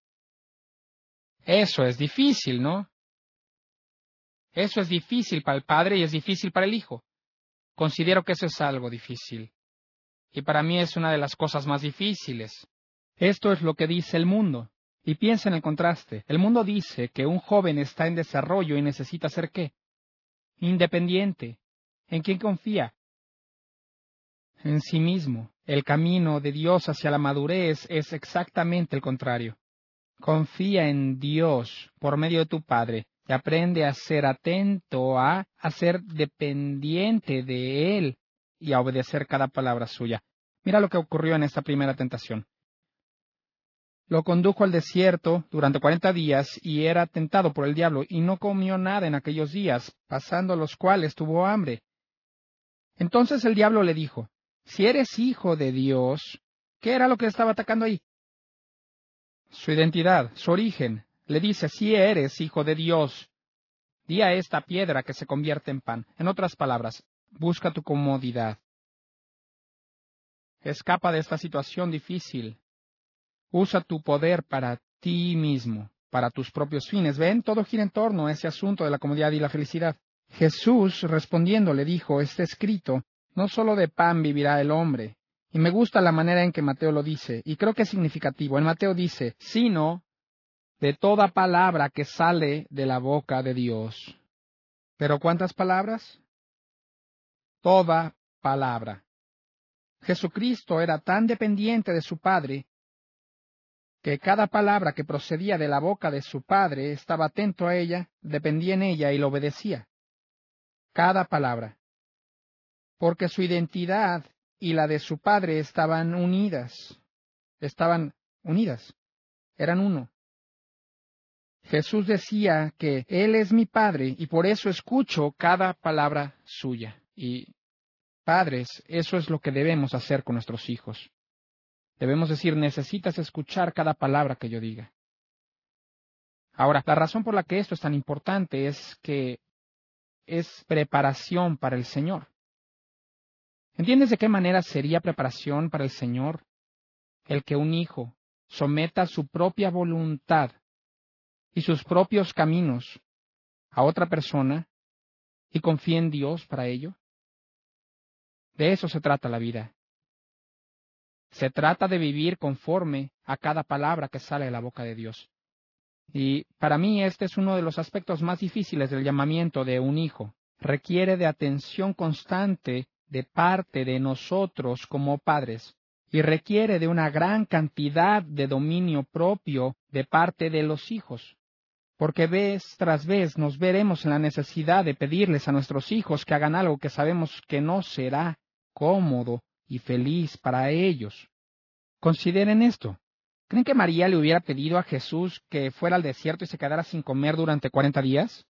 Eso es difícil, ¿no? Eso es difícil para el padre y es difícil para el hijo. Considero que eso es algo difícil. Y para mí es una de las cosas más difíciles. Esto es lo que dice el mundo. Y piensa en el contraste. El mundo dice que un joven está en desarrollo y necesita ser ¿qué? Independiente. ¿En quién confía? En sí mismo. El camino de Dios hacia la madurez es exactamente el contrario. Confía en Dios por medio de tu Padre y aprende a ser atento, a, a ser dependiente de Él y a obedecer cada palabra suya. Mira lo que ocurrió en esta primera tentación. Lo condujo al desierto durante cuarenta días y era tentado por el diablo, y no comió nada en aquellos días, pasando los cuales tuvo hambre. Entonces el diablo le dijo: si eres hijo de Dios, ¿qué era lo que estaba atacando ahí? Su identidad, su origen. Le dice: si eres hijo de Dios, di a esta piedra que se convierte en pan. En otras palabras, busca tu comodidad. Escapa de esta situación difícil. Usa tu poder para ti mismo, para tus propios fines. Ven, todo gira en torno a ese asunto de la comodidad y la felicidad. Jesús, respondiendo, le dijo: está escrito, no solo de pan vivirá el hombre. Y me gusta la manera en que Mateo lo dice, y creo que es significativo. En Mateo dice: sino de toda palabra que sale de la boca de Dios. ¿Pero cuántas palabras? Toda palabra. Jesucristo era tan dependiente de su Padre que cada palabra que procedía de la boca de su Padre estaba atento a ella, dependía en ella y lo obedecía. Cada palabra. Porque su identidad y la de su Padre estaban unidas. Estaban unidas. Eran uno. Jesús decía que Él es mi Padre y por eso escucho cada palabra suya. Y, padres, eso es lo que debemos hacer con nuestros hijos. Debemos decir: necesitas escuchar cada palabra que yo diga. Ahora, la razón por la que esto es tan importante es que es preparación para el Señor. ¿Entiendes de qué manera sería preparación para el Señor el que un hijo someta su propia voluntad y sus propios caminos a otra persona y confíe en Dios para ello? De eso se trata la vida. Se trata de vivir conforme a cada palabra que sale de la boca de Dios. Y para mí este es uno de los aspectos más difíciles del llamamiento de un hijo. Requiere de atención constante de parte de nosotros como padres, y requiere de una gran cantidad de dominio propio de parte de los hijos. Porque vez tras vez nos veremos en la necesidad de pedirles a nuestros hijos que hagan algo que sabemos que no será cómodo y feliz para ellos. Consideren esto. ¿Creen que María le hubiera pedido a Jesús que fuera al desierto y se quedara sin comer durante cuarenta días?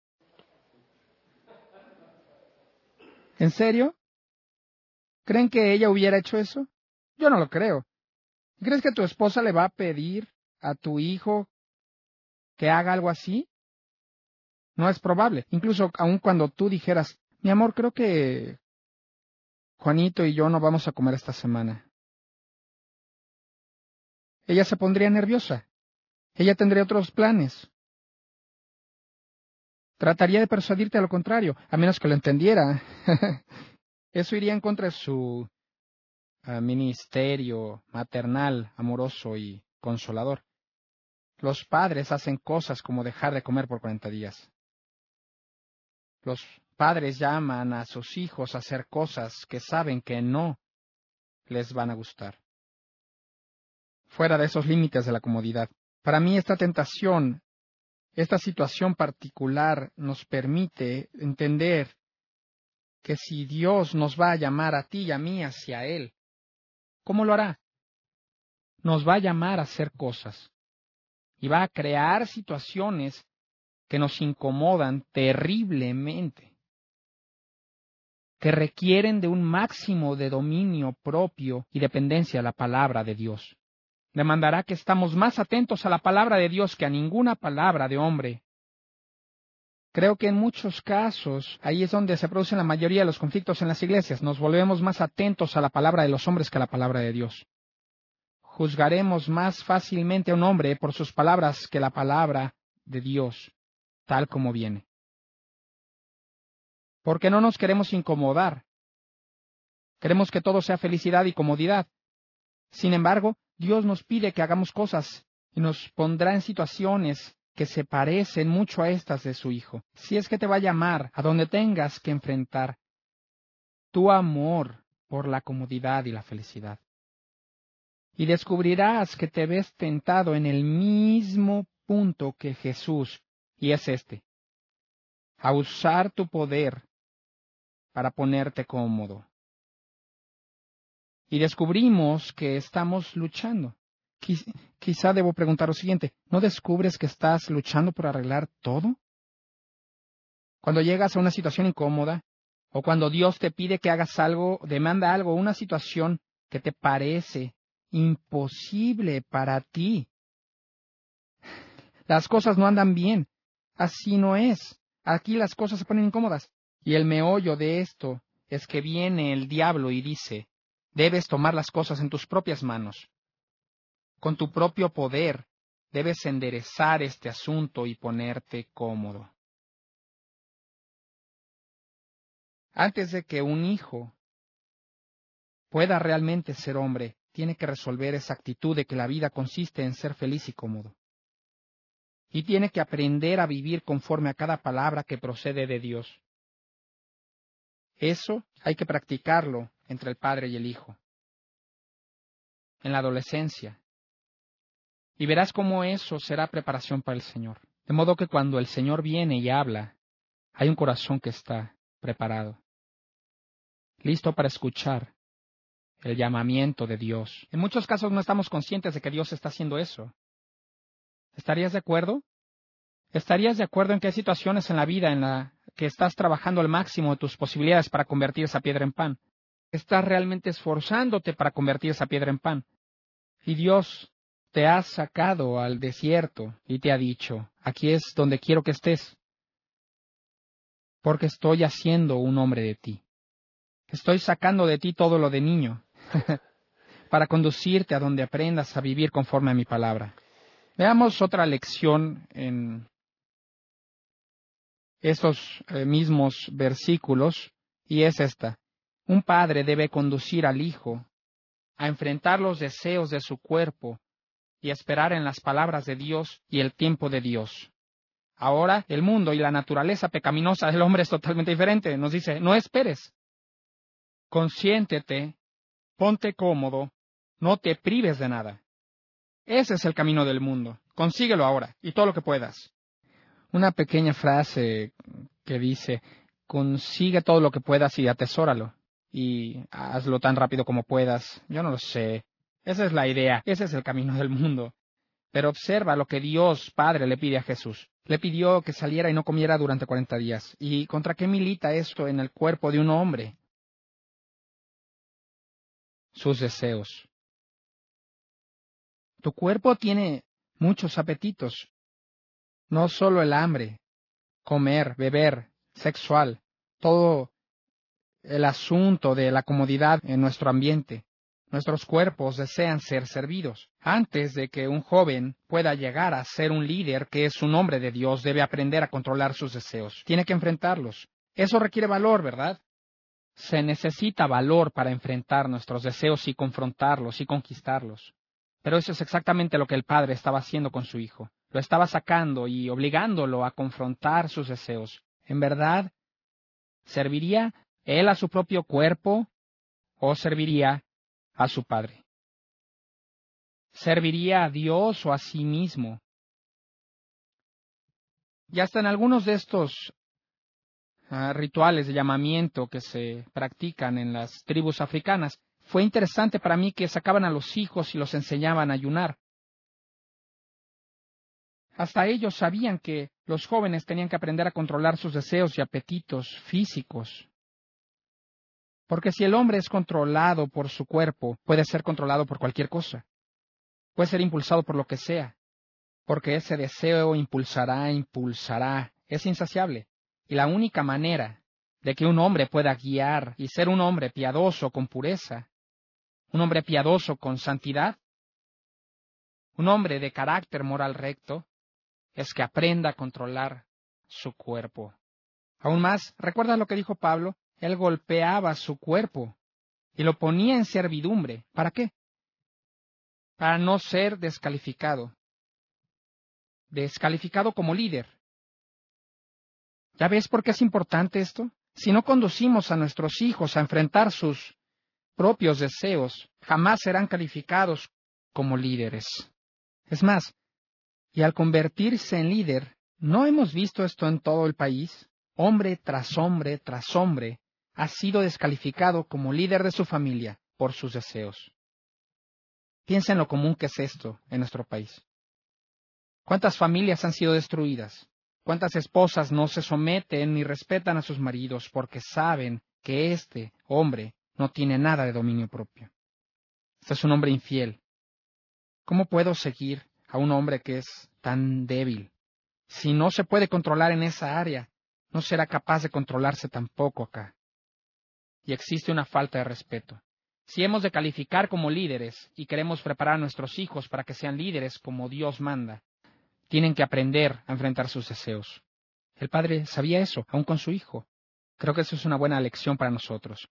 ¿En serio? ¿Creen que ella hubiera hecho eso? Yo no lo creo. ¿Crees que tu esposa le va a pedir a tu hijo que haga algo así? No es probable. Incluso aun cuando tú dijeras: mi amor, creo que Juanito y yo no vamos a comer esta semana. Ella se pondría nerviosa. Ella tendría otros planes. Trataría de persuadirte a lo contrario, a menos que lo entendiera. Eso iría en contra de su uh, ministerio maternal, amoroso y consolador. Los padres hacen cosas como dejar de comer por cuarenta días. Los padres llaman a sus hijos a hacer cosas que saben que no les van a gustar. Fuera de esos límites de la comodidad. Para mí esta tentación, esta situación particular nos permite entender que si Dios nos va a llamar a ti y a mí hacia Él, ¿cómo lo hará? nos va a llamar a hacer cosas y va a crear situaciones que nos incomodan terriblemente, que requieren de un máximo de dominio propio y dependencia a la palabra de Dios. Demandará que estamos más atentos a la palabra de Dios que a ninguna palabra de hombre. Creo que en muchos casos ahí es donde se producen la mayoría de los conflictos en las iglesias. Nos volvemos más atentos a la palabra de los hombres que a la palabra de Dios. Juzgaremos más fácilmente a un hombre por sus palabras que la palabra de Dios, tal como viene. Porque no nos queremos incomodar. Queremos que todo sea felicidad y comodidad. Sin embargo, Dios nos pide que hagamos cosas y nos pondrá en situaciones que se parecen mucho a estas de su Hijo. Si es que te va a llamar a donde tengas que enfrentar tu amor por la comodidad y la felicidad. Y descubrirás que te ves tentado en el mismo punto que Jesús, y es este: a usar tu poder para ponerte cómodo. Y descubrimos que estamos luchando. Quiz- quizá debo preguntar lo siguiente: ¿no descubres que estás luchando por arreglar todo? Cuando llegas a una situación incómoda, o cuando Dios te pide que hagas algo, demanda algo, una situación que te parece imposible para ti, las cosas no andan bien. Así no es. Aquí las cosas se ponen incómodas. Y el meollo de esto es que viene el diablo y dice: debes tomar las cosas en tus propias manos. Con tu propio poder debes enderezar este asunto y ponerte cómodo. Antes de que un hijo pueda realmente ser hombre, tiene que resolver esa actitud de que la vida consiste en ser feliz y cómodo. Y tiene que aprender a vivir conforme a cada palabra que procede de Dios. Eso hay que practicarlo entre el padre y el hijo, en la adolescencia. Y verás cómo eso será preparación para el Señor. De modo que cuando el Señor viene y habla, hay un corazón que está preparado, listo para escuchar el llamamiento de Dios. En muchos casos no estamos conscientes de que Dios está haciendo eso. ¿Estarías de acuerdo? ¿Estarías de acuerdo en que hay situaciones en la vida en la que estás trabajando al máximo de tus posibilidades para convertir esa piedra en pan? Estás realmente esforzándote para convertir esa piedra en pan. Y Dios te ha sacado al desierto y te ha dicho: aquí es donde quiero que estés, porque estoy haciendo un hombre de ti. Estoy sacando de ti todo lo de niño, para conducirte a donde aprendas a vivir conforme a mi palabra. Veamos otra lección en estos eh, mismos versículos, y es esta: un padre debe conducir al hijo a enfrentar los deseos de su cuerpo y esperar en las palabras de Dios y el tiempo de Dios. Ahora, el mundo y la naturaleza pecaminosa del hombre es totalmente diferente. Nos dice: no esperes. Consiéntete, ponte cómodo, no te prives de nada. Ese es el camino del mundo. Consíguelo ahora, y todo lo que puedas. Una pequeña frase que dice: consigue todo lo que puedas y atesóralo, y hazlo tan rápido como puedas. Yo no lo sé. Esa es la idea, ese es el camino del mundo. Pero observa lo que Dios Padre le pide a Jesús. Le pidió que saliera y no comiera durante cuarenta días. ¿Y contra qué milita esto en el cuerpo de un hombre? Sus deseos. Tu cuerpo tiene muchos apetitos. No solo el hambre, comer, beber, sexual, todo el asunto de la comodidad en nuestro ambiente. Nuestros cuerpos desean ser servidos. Antes de que un joven pueda llegar a ser un líder que es un hombre de Dios, debe aprender a controlar sus deseos. Tiene que enfrentarlos. Eso requiere valor, ¿verdad? Se necesita valor para enfrentar nuestros deseos y confrontarlos y conquistarlos. Pero eso es exactamente lo que el padre estaba haciendo con su hijo. Lo estaba sacando y obligándolo a confrontar sus deseos. ¿En verdad serviría él a su propio cuerpo o serviría a su padre? ¿Serviría a Dios o a sí mismo? Y hasta en algunos de estos uh, rituales de llamamiento que se practican en las tribus africanas, fue interesante para mí que sacaban a los hijos y los enseñaban a ayunar. Hasta ellos sabían que los jóvenes tenían que aprender a controlar sus deseos y apetitos físicos. Porque si el hombre es controlado por su cuerpo, puede ser controlado por cualquier cosa. Puede ser impulsado por lo que sea. Porque ese deseo impulsará, impulsará, es insaciable. Y la única manera de que un hombre pueda guiar y ser un hombre piadoso con pureza, un hombre piadoso con santidad, un hombre de carácter moral recto, es que aprenda a controlar su cuerpo. Aún más, ¿recuerdas lo que dijo Pablo? Él golpeaba su cuerpo y lo ponía en servidumbre. ¿Para qué? Para no ser descalificado. Descalificado como líder. ¿Ya ves por qué es importante esto? Si no conducimos a nuestros hijos a enfrentar sus propios deseos, jamás serán calificados como líderes. Es más, y al convertirse en líder, ¿no hemos visto esto en todo el país? Hombre tras hombre tras hombre ha sido descalificado como líder de su familia por sus deseos. Piensa en lo común que es esto en nuestro país. ¿Cuántas familias han sido destruidas? ¿Cuántas esposas no se someten ni respetan a sus maridos porque saben que este hombre no tiene nada de dominio propio? Este es un hombre infiel. ¿Cómo puedo seguir a un hombre que es tan débil? Si no se puede controlar en esa área, no será capaz de controlarse tampoco acá. Y existe una falta de respeto. Si hemos de calificar como líderes y queremos preparar a nuestros hijos para que sean líderes como Dios manda, tienen que aprender a enfrentar sus deseos. El padre sabía eso, aún con su hijo. Creo que eso es una buena lección para nosotros.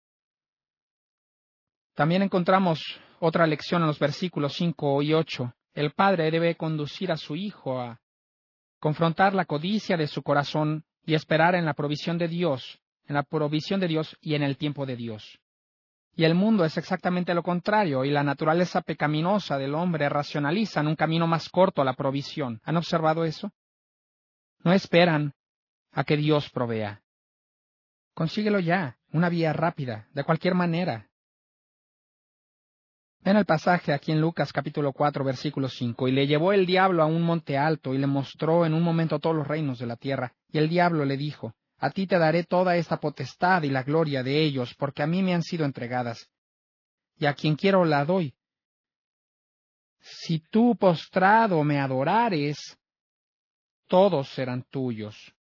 También encontramos otra lección en los versículos cinco y ocho. El padre debe conducir a su hijo a confrontar la codicia de su corazón y esperar en la provisión de Dios, en la provisión de Dios y en el tiempo de Dios. Y el mundo es exactamente lo contrario, y la naturaleza pecaminosa del hombre racionaliza en un camino más corto a la provisión. ¿Han observado eso? No esperan a que Dios provea. Consíguelo ya, una vía rápida, de cualquier manera. Ven el pasaje aquí en Lucas capítulo cuatro, versículo cinco. Y le llevó el diablo a un monte alto y le mostró en un momento todos los reinos de la tierra. Y el diablo le dijo: A ti te daré toda esta potestad y la gloria de ellos, porque a mí me han sido entregadas. Y a quien quiero la doy. Si tú postrado me adorares, todos serán tuyos.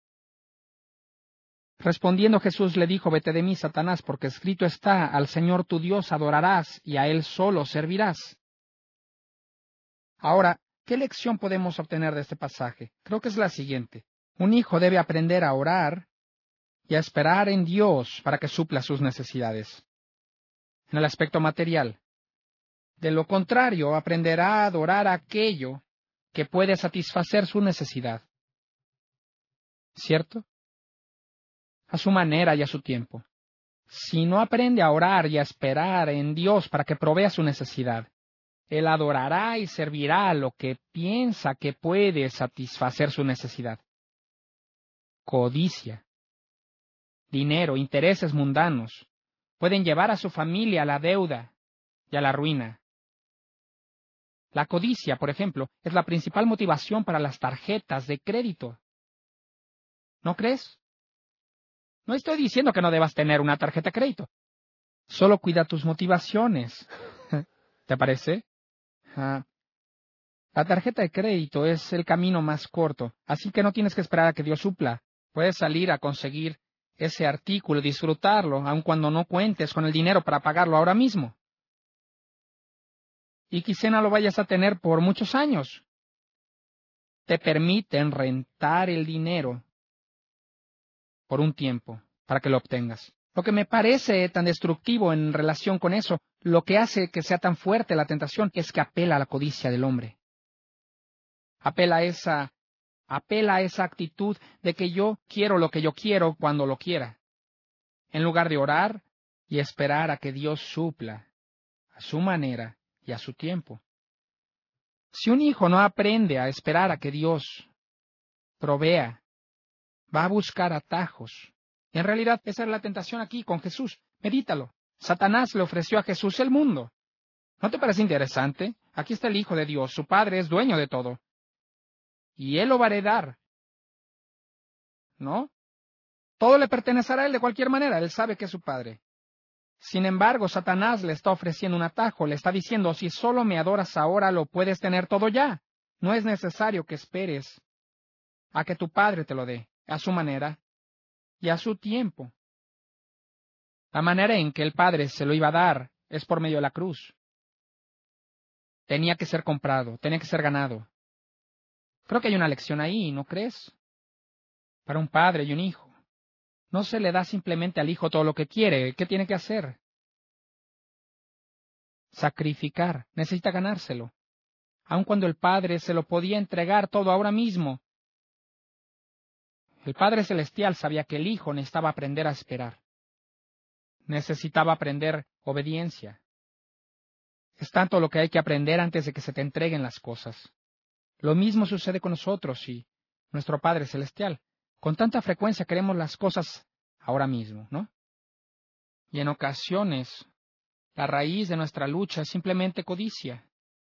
Respondiendo Jesús le dijo: Vete de mí, Satanás, porque escrito está: Al Señor tu Dios adorarás y a Él solo servirás. Ahora, ¿qué lección podemos obtener de este pasaje? Creo que es la siguiente. Un hijo debe aprender a orar y a esperar en Dios para que supla sus necesidades. En el aspecto material. De lo contrario, aprenderá a adorar aquello que puede satisfacer su necesidad. ¿Cierto? A su manera y a su tiempo. Si no aprende a orar y a esperar en Dios para que provea su necesidad, él adorará y servirá a lo que piensa que puede satisfacer su necesidad. Codicia, dinero, intereses mundanos pueden llevar a su familia a la deuda y a la ruina. La codicia, por ejemplo, es la principal motivación para las tarjetas de crédito. ¿No crees? No estoy diciendo que no debas tener una tarjeta de crédito. Solo cuida tus motivaciones. ¿Te parece? Ah. La tarjeta de crédito es el camino más corto, así que no tienes que esperar a que Dios supla. Puedes salir a conseguir ese artículo y disfrutarlo, aun cuando no cuentes con el dinero para pagarlo ahora mismo. Y quizá no lo vayas a tener por muchos años. Te permiten rentar el dinero por un tiempo para que lo obtengas. Lo que me parece tan destructivo en relación con eso, lo que hace que sea tan fuerte la tentación, es que apela a la codicia del hombre. Apela a esa, apela a esa actitud de que yo quiero lo que yo quiero cuando lo quiera, en lugar de orar y esperar a que Dios supla a su manera y a su tiempo. Si un hijo no aprende a esperar a que Dios provea, va a buscar atajos. En realidad, esa es la tentación aquí con Jesús. Medítalo. Satanás le ofreció a Jesús el mundo. ¿No te parece interesante? Aquí está el Hijo de Dios, su Padre es dueño de todo. Y Él lo va a heredar. ¿No? Todo le pertenecerá a Él de cualquier manera, Él sabe que es su Padre. Sin embargo, Satanás le está ofreciendo un atajo, le está diciendo, si solo me adoras ahora, lo puedes tener todo ya. No es necesario que esperes a que tu Padre te lo dé, a su manera y a su tiempo. La manera en que el Padre se lo iba a dar es por medio de la cruz. Tenía que ser comprado, tenía que ser ganado. Creo que hay una lección ahí, ¿no crees? Para un padre y un hijo. No se le da simplemente al hijo todo lo que quiere. ¿Qué tiene que hacer? Sacrificar. Necesita ganárselo. Aun cuando el Padre se lo podía entregar todo ahora mismo. El Padre Celestial sabía que el Hijo necesitaba aprender a esperar. Necesitaba aprender obediencia. Es tanto lo que hay que aprender antes de que se te entreguen las cosas. Lo mismo sucede con nosotros y nuestro Padre Celestial. Con tanta frecuencia queremos las cosas ahora mismo, ¿no? Y en ocasiones, la raíz de nuestra lucha es simplemente codicia.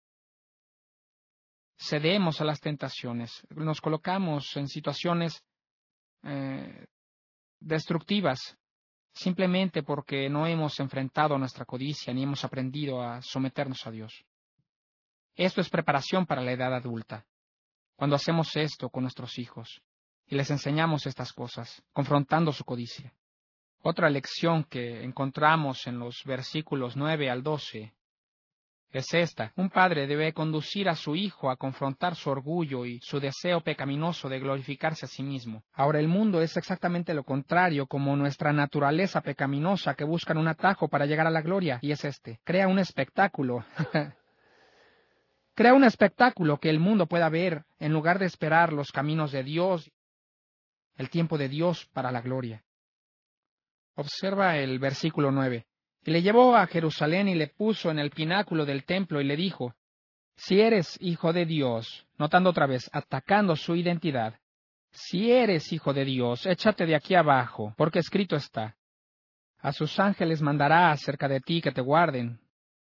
Cedemos a las tentaciones, nos colocamos en situaciones eh, destructivas, simplemente porque no hemos enfrentado nuestra codicia ni hemos aprendido a someternos a Dios. Esto es preparación para la edad adulta. Cuando hacemos esto con nuestros hijos y les enseñamos estas cosas, confrontando su codicia. Otra lección que encontramos en los versículos nueve al doce es esta. Un padre debe conducir a su hijo a confrontar su orgullo y su deseo pecaminoso de glorificarse a sí mismo. Ahora, el mundo es exactamente lo contrario, como nuestra naturaleza pecaminosa que buscan un atajo para llegar a la gloria, y es este. Crea un espectáculo. Crea un espectáculo que el mundo pueda ver en lugar de esperar los caminos de Dios, el tiempo de Dios para la gloria. Observa el versículo nueve. Y le llevó a Jerusalén y le puso en el pináculo del templo y le dijo, si eres hijo de Dios, notando otra vez, atacando su identidad, si eres hijo de Dios, échate de aquí abajo, porque escrito está, a sus ángeles mandará acerca de ti que te guarden,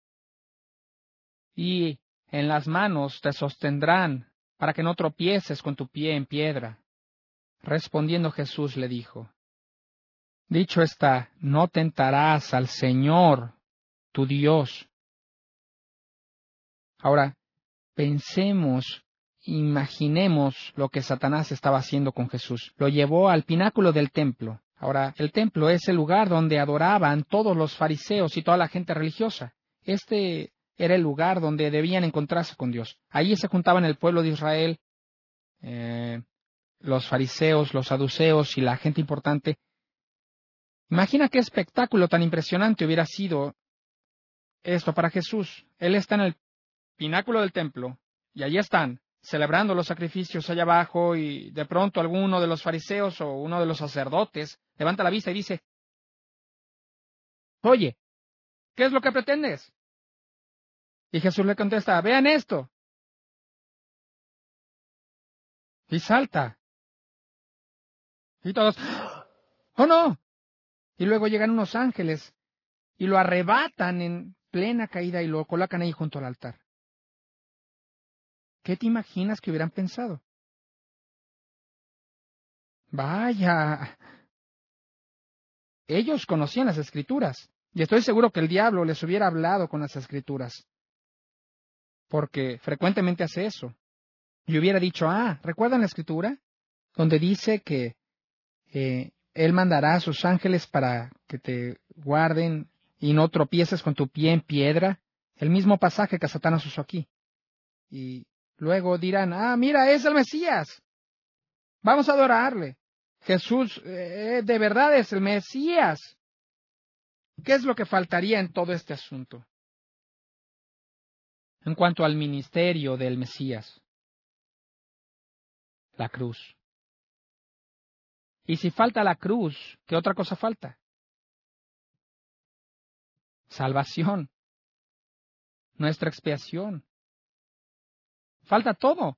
y en las manos te sostendrán, para que no tropieces con tu pie en piedra. Respondiendo Jesús le dijo, dicho está, no tentarás al Señor, tu Dios. Ahora, pensemos, imaginemos lo que Satanás estaba haciendo con Jesús. Lo llevó al pináculo del templo. Ahora, el templo es el lugar donde adoraban todos los fariseos y toda la gente religiosa. Este era el lugar donde debían encontrarse con Dios. Allí se juntaban el pueblo de Israel, eh, los fariseos, los saduceos y la gente importante. Imagina qué espectáculo tan impresionante hubiera sido esto para Jesús. Él está en el pináculo del templo, y allí están, celebrando los sacrificios allá abajo, y de pronto alguno de los fariseos o uno de los sacerdotes levanta la vista y dice, oye, ¿qué es lo que pretendes? Y Jesús le contesta, vean esto. Y salta. Y todos, ¡oh no! Y luego llegan unos ángeles y lo arrebatan en plena caída y lo colocan ahí junto al altar. ¿Qué te imaginas que hubieran pensado? Vaya. Ellos conocían las Escrituras, y estoy seguro que el diablo les hubiera hablado con las Escrituras, porque frecuentemente hace eso. Y hubiera dicho, ah, ¿recuerdan la Escritura? Donde dice que eh, Él mandará a sus ángeles para que te guarden y no tropieces con tu pie en piedra. El mismo pasaje que Satanás usó aquí. Y luego dirán, ah, mira, es el Mesías. Vamos a adorarle. Jesús eh, de verdad es el Mesías. ¿Qué es lo que faltaría en todo este asunto? En cuanto al ministerio del Mesías, la cruz. Y si falta la cruz, ¿qué otra cosa falta? Salvación. Nuestra expiación. Falta todo.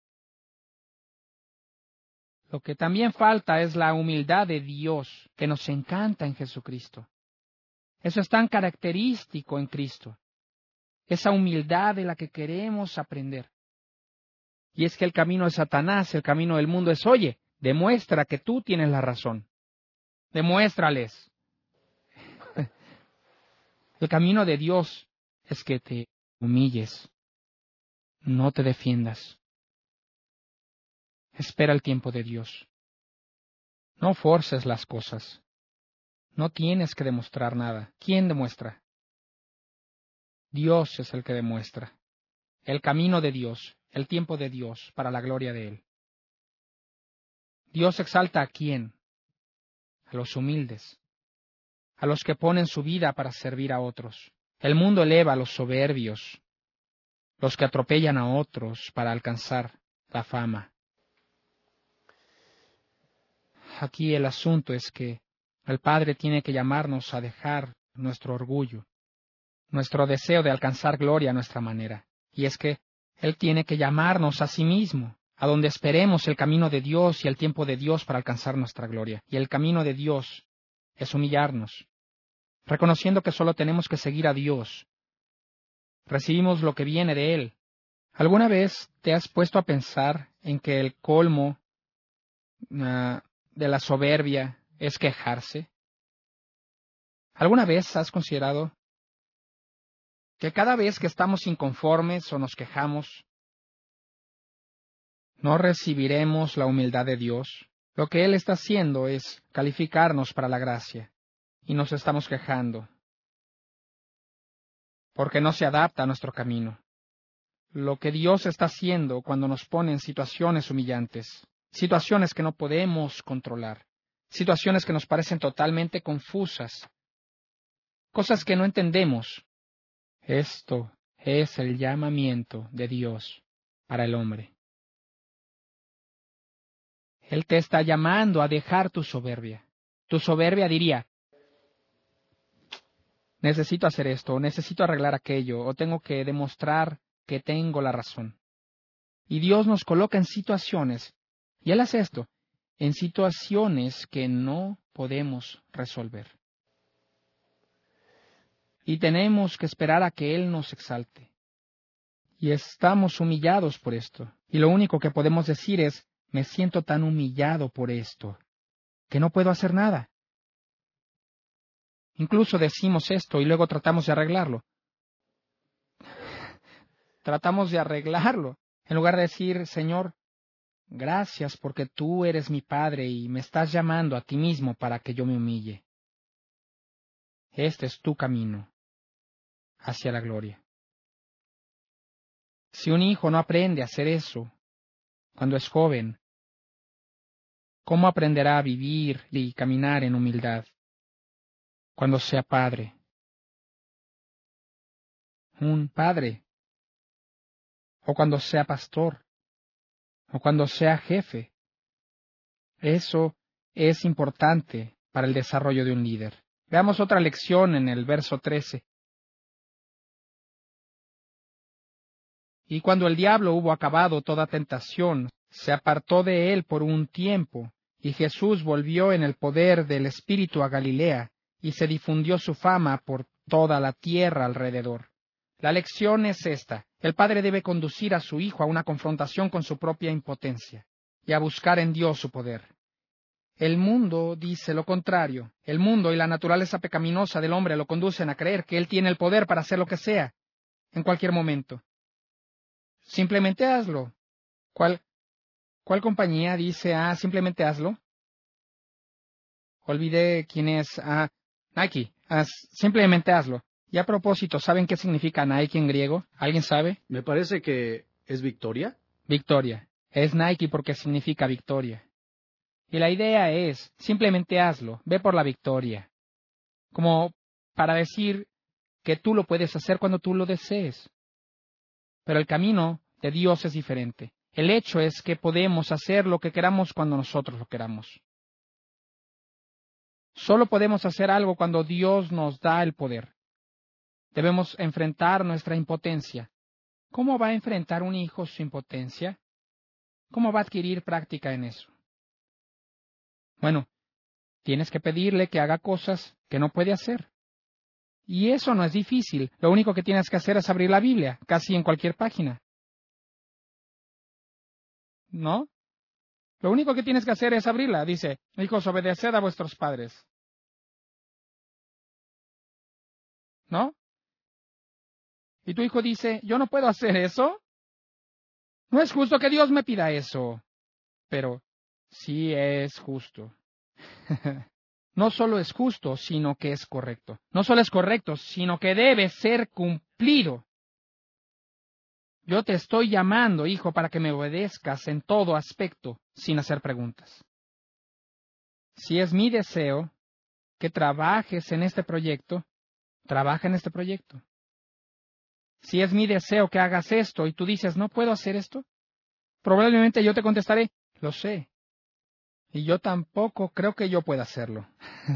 Lo que también falta es la humildad de Dios que nos encanta en Jesucristo. Eso es tan característico en Cristo. Esa humildad de la que queremos aprender. Y es que el camino de Satanás, el camino del mundo es, oye, demuestra que tú tienes la razón. Demuéstrales. El camino de Dios es que te humilles. No te defiendas. Espera el tiempo de Dios. No forces las cosas. No tienes que demostrar nada. ¿Quién demuestra? Dios es el que demuestra. El camino de Dios, el tiempo de Dios, para la gloria de Él. Dios exalta a quién? A los humildes, a los que ponen su vida para servir a otros. El mundo eleva a los soberbios, los que atropellan a otros para alcanzar la fama. Aquí el asunto es que el Padre tiene que llamarnos a dejar nuestro orgullo, nuestro deseo de alcanzar gloria a nuestra manera. Y es que Él tiene que llamarnos a sí mismo, a donde esperemos el camino de Dios y el tiempo de Dios para alcanzar nuestra gloria. Y el camino de Dios es humillarnos, reconociendo que solo tenemos que seguir a Dios. Recibimos lo que viene de Él. ¿Alguna vez te has puesto a pensar en que el colmo uh, de la soberbia es quejarse? ¿Alguna vez has considerado que cada vez que estamos inconformes o nos quejamos, no recibiremos la humildad de Dios? Lo que Él está haciendo es calificarnos para la gracia, y nos estamos quejando, porque no se adapta a nuestro camino. Lo que Dios está haciendo cuando nos pone en situaciones humillantes, situaciones que no podemos controlar, situaciones que nos parecen totalmente confusas, cosas que no entendemos. Esto es el llamamiento de Dios para el hombre. Él te está llamando a dejar tu soberbia. Tu soberbia diría, necesito hacer esto, o necesito arreglar aquello, o tengo que demostrar que tengo la razón. Y Dios nos coloca en situaciones, y Él hace esto, en situaciones que no podemos resolver. Y tenemos que esperar a que Él nos exalte. Y estamos humillados por esto. Y lo único que podemos decir es, me siento tan humillado por esto, que no puedo hacer nada. Incluso decimos esto y luego tratamos de arreglarlo. Tratamos de arreglarlo, en lugar de decir, Señor, gracias porque tú eres mi Padre y me estás llamando a ti mismo para que yo me humille. Este es tu camino hacia la gloria. Si un hijo no aprende a hacer eso cuando es joven, ¿cómo aprenderá a vivir y caminar en humildad cuando sea padre? Un padre, o cuando sea pastor, o cuando sea jefe. Eso es importante para el desarrollo de un líder. Veamos otra lección en el verso trece. Y cuando el diablo hubo acabado toda tentación, se apartó de él por un tiempo, y Jesús volvió en el poder del Espíritu a Galilea, y se difundió su fama por toda la tierra alrededor. La lección es esta. El padre debe conducir a su hijo a una confrontación con su propia impotencia, y a buscar en Dios su poder. El mundo dice lo contrario. El mundo y la naturaleza pecaminosa del hombre lo conducen a creer que él tiene el poder para hacer lo que sea, en cualquier momento. Simplemente hazlo. ¿Cuál, cuál compañía dice, ah, simplemente hazlo? Olvidé quién es, ah, Nike. Ah, simplemente hazlo. Y a propósito, ¿saben qué significa Nike en griego? ¿Alguien sabe? Me parece que es Victoria. Victoria. Es Nike porque significa victoria. Y la idea es, simplemente hazlo, ve por la victoria. Como para decir que tú lo puedes hacer cuando tú lo desees. Pero el camino de Dios es diferente. El hecho es que podemos hacer lo que queramos cuando nosotros lo queramos. Solo podemos hacer algo cuando Dios nos da el poder. Debemos enfrentar nuestra impotencia. ¿Cómo va a enfrentar un hijo su impotencia? ¿Cómo va a adquirir práctica en eso? Bueno, tienes que pedirle que haga cosas que no puede hacer. Y eso no es difícil. Lo único que tienes que hacer es abrir la Biblia, casi en cualquier página. ¿No? Lo único que tienes que hacer es abrirla. Dice, hijos, obedeced a vuestros padres. ¿No? Y tu hijo dice, yo no puedo hacer eso. No es justo que Dios me pida eso. Pero sí es justo. No solo es justo, sino que es correcto. No solo es correcto, sino que debe ser cumplido. Yo te estoy llamando, hijo, para que me obedezcas en todo aspecto, sin hacer preguntas. Si es mi deseo que trabajes en este proyecto, trabaja en este proyecto. Si es mi deseo que hagas esto y tú dices, no puedo hacer esto, probablemente yo te contestaré, lo sé. Y yo tampoco creo que yo pueda hacerlo.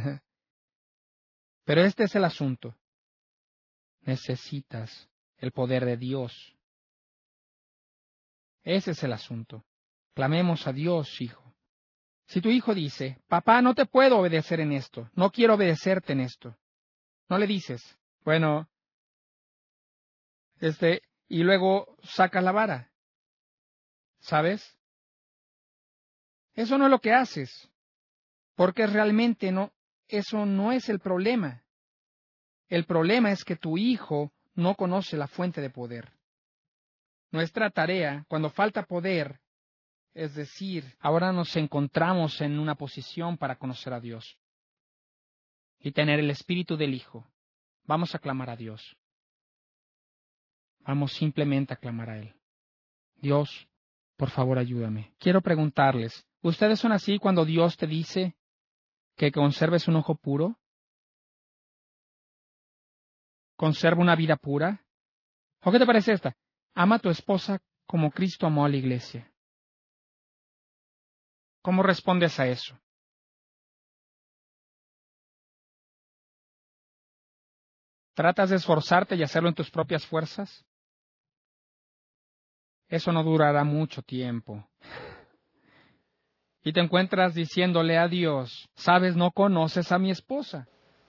Pero este es el asunto. Necesitas el poder de Dios. Ese es el asunto. Clamemos a Dios, hijo. Si tu hijo dice, papá, no te puedo obedecer en esto, no quiero obedecerte en esto, no le dices, bueno, este, y luego saca la vara. ¿Sabes? Eso no es lo que haces, porque realmente no, eso no es el problema. El problema es que tu hijo no conoce la fuente de poder. Nuestra tarea, cuando falta poder, es decir, ahora nos encontramos en una posición para conocer a Dios y tener el espíritu del Hijo. Vamos a clamar a Dios. Vamos simplemente a clamar a Él. Dios, por favor, ayúdame. Quiero preguntarles, ¿ustedes son así cuando Dios te dice que conserves un ojo puro? ¿Conserva una vida pura? ¿O qué te parece esta? Ama a tu esposa como Cristo amó a la iglesia. ¿Cómo respondes a eso? ¿Tratas de esforzarte y hacerlo en tus propias fuerzas? Eso no durará mucho tiempo. Y te encuentras diciéndole a Dios, sabes, no conoces a mi esposa.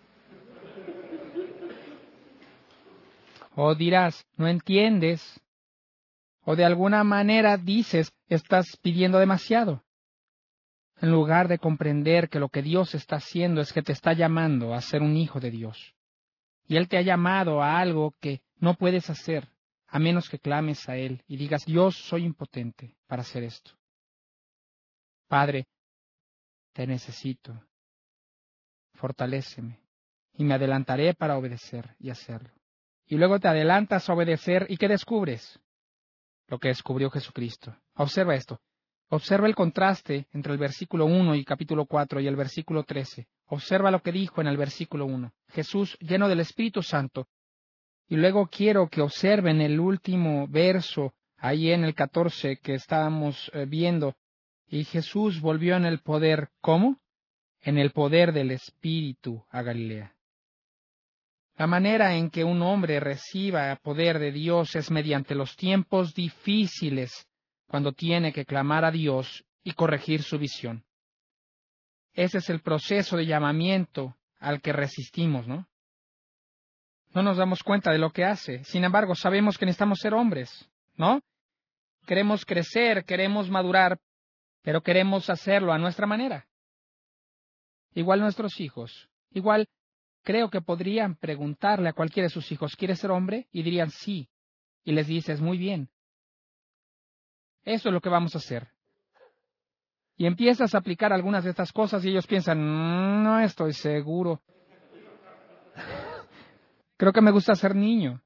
O dirás, no entiendes. O de alguna manera dices, estás pidiendo demasiado. En lugar de comprender que lo que Dios está haciendo es que te está llamando a ser un hijo de Dios. Y Él te ha llamado a algo que no puedes hacer, a menos que clames a Él y digas, Dios, soy impotente para hacer esto. Padre, te necesito. Fortaléceme. Y me adelantaré para obedecer y hacerlo. Y luego te adelantas a obedecer, ¿y qué descubres? Lo que descubrió Jesucristo. Observa esto. Observa el contraste entre el versículo uno y capítulo cuatro y el versículo trece. Observa lo que dijo en el versículo uno. Jesús lleno del Espíritu Santo. Y luego quiero que observen el último verso, ahí en el catorce que estábamos eh, viendo. Y Jesús volvió en el poder, ¿cómo? En el poder del Espíritu a Galilea. La manera en que un hombre reciba poder de Dios es mediante los tiempos difíciles, cuando tiene que clamar a Dios y corregir su visión. Ese es el proceso de llamamiento al que resistimos, ¿no? No nos damos cuenta de lo que hace. Sin embargo, sabemos que necesitamos ser hombres, ¿no? Queremos crecer, queremos madurar, pero queremos hacerlo a nuestra manera. Igual nuestros hijos. Igual creo que podrían preguntarle a cualquiera de sus hijos, ¿quieres ser hombre? Y dirían sí. Y les dices, muy bien. Eso es lo que vamos a hacer. Y empiezas a aplicar algunas de estas cosas y ellos piensan, mmm, no estoy seguro. Creo que me gusta ser niño.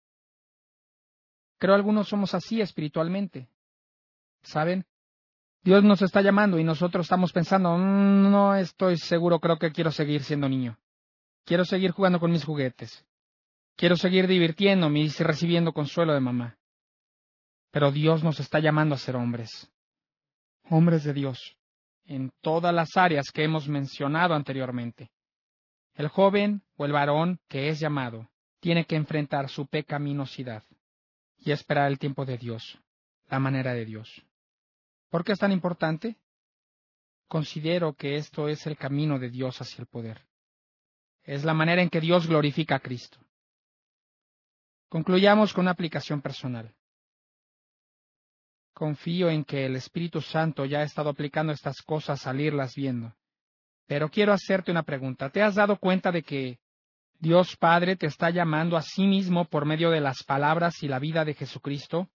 Creo algunos somos así espiritualmente. ¿Saben? Dios nos está llamando y nosotros estamos pensando, mmm, no estoy seguro, creo que quiero seguir siendo niño. Quiero seguir jugando con mis juguetes. Quiero seguir divirtiéndome y recibiendo consuelo de mamá. Pero Dios nos está llamando a ser hombres. Hombres de Dios. En todas las áreas que hemos mencionado anteriormente. El joven o el varón que es llamado tiene que enfrentar su pecaminosidad y esperar el tiempo de Dios, la manera de Dios. ¿Por qué es tan importante? Considero que esto es el camino de Dios hacia el poder. es la manera en que Dios glorifica a Cristo. Concluyamos con una aplicación personal. Confío en que el Espíritu Santo ya ha estado aplicando estas cosas al irlas viendo. Pero quiero hacerte una pregunta. ¿Te has dado cuenta de que Dios Padre te está llamando a sí mismo por medio de las palabras y la vida de Jesucristo?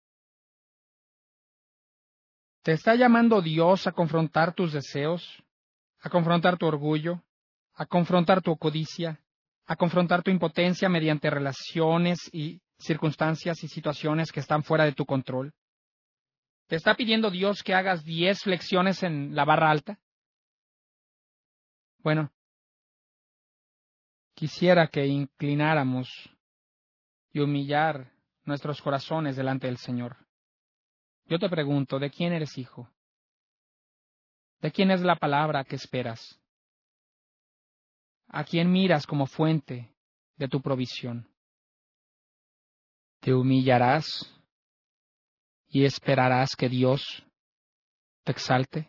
¿Te está llamando Dios a confrontar tus deseos, a confrontar tu orgullo, a confrontar tu codicia, a confrontar tu impotencia mediante relaciones y circunstancias y situaciones que están fuera de tu control? ¿Te está pidiendo Dios que hagas diez flexiones en la barra alta? Bueno, quisiera que inclináramos y humillar nuestros corazones delante del Señor. Yo te pregunto, ¿de quién eres hijo? ¿De quién es la palabra que esperas? ¿A quién miras como fuente de tu provisión? ¿Te humillarás y esperarás que Dios te exalte?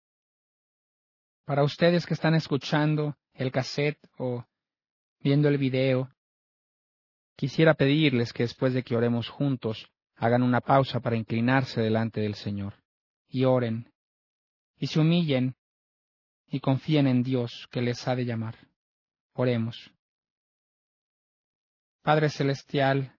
Para ustedes que están escuchando el cassette o viendo el video, quisiera pedirles que después de que oremos juntos, hagan una pausa para inclinarse delante del Señor y oren, y se humillen y confíen en Dios que les ha de llamar. Oremos. Padre Celestial,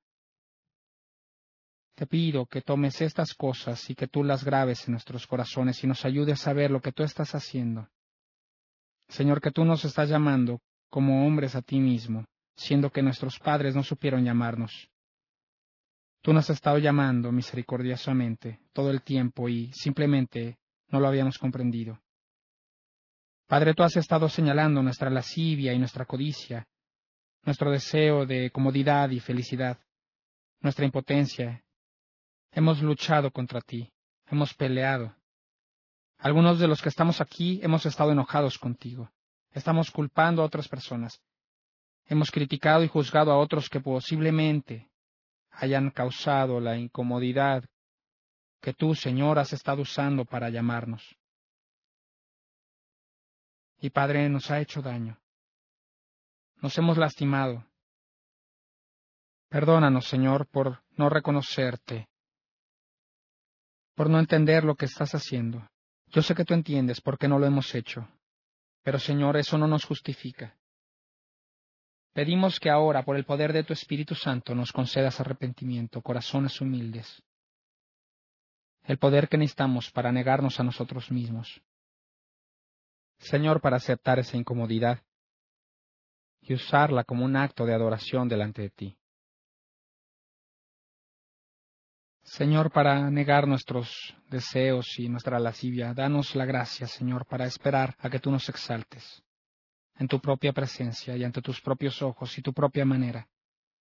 te pido que tomes estas cosas y que tú las grabes en nuestros corazones y nos ayudes a ver lo que tú estás haciendo. Señor, que tú nos estás llamando como hombres a ti mismo, siendo que nuestros padres no supieron llamarnos. Tú nos has estado llamando misericordiosamente todo el tiempo y simplemente no lo habíamos comprendido. Padre, tú has estado señalando nuestra lascivia y nuestra codicia, nuestro deseo de comodidad y felicidad, nuestra impotencia. Hemos luchado contra ti, hemos peleado. Algunos de los que estamos aquí hemos estado enojados contigo. Estamos culpando a otras personas. Hemos criticado y juzgado a otros que posiblemente hayan causado la incomodidad que tú, Señor, has estado usando para llamarnos. Y Padre, nos ha hecho daño. Nos hemos lastimado. Perdónanos, Señor, por no reconocerte, por no entender lo que estás haciendo. Yo sé que tú entiendes por qué no lo hemos hecho, pero, Señor, eso no nos justifica. Pedimos que ahora, por el poder de tu Espíritu Santo, nos concedas arrepentimiento, corazones humildes, el poder que necesitamos para negarnos a nosotros mismos. Señor, para aceptar esa incomodidad y usarla como un acto de adoración delante de ti. Señor, para negar nuestros deseos y nuestra lascivia, danos la gracia, Señor, para esperar a que tú nos exaltes en tu propia presencia y ante tus propios ojos y tu propia manera.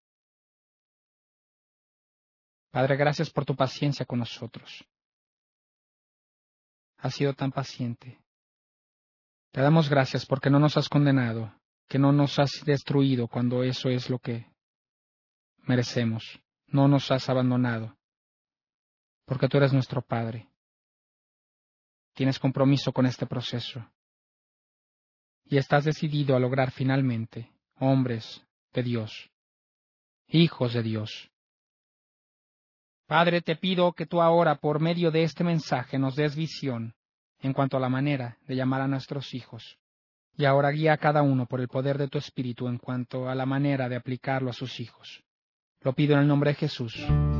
Padre, gracias por tu paciencia con nosotros. Has sido tan paciente. Te damos gracias porque no nos has condenado, que no nos has destruido cuando eso es lo que merecemos. No nos has abandonado, porque tú eres nuestro Padre. Tienes compromiso con este proceso. Y estás decidido a lograr finalmente hombres de Dios, hijos de Dios. Padre, te pido que tú ahora, por medio de este mensaje, nos des visión en cuanto a la manera de llamar a nuestros hijos. Y ahora guía a cada uno por el poder de tu Espíritu en cuanto a la manera de aplicarlo a sus hijos. Lo pido en el nombre de Jesús.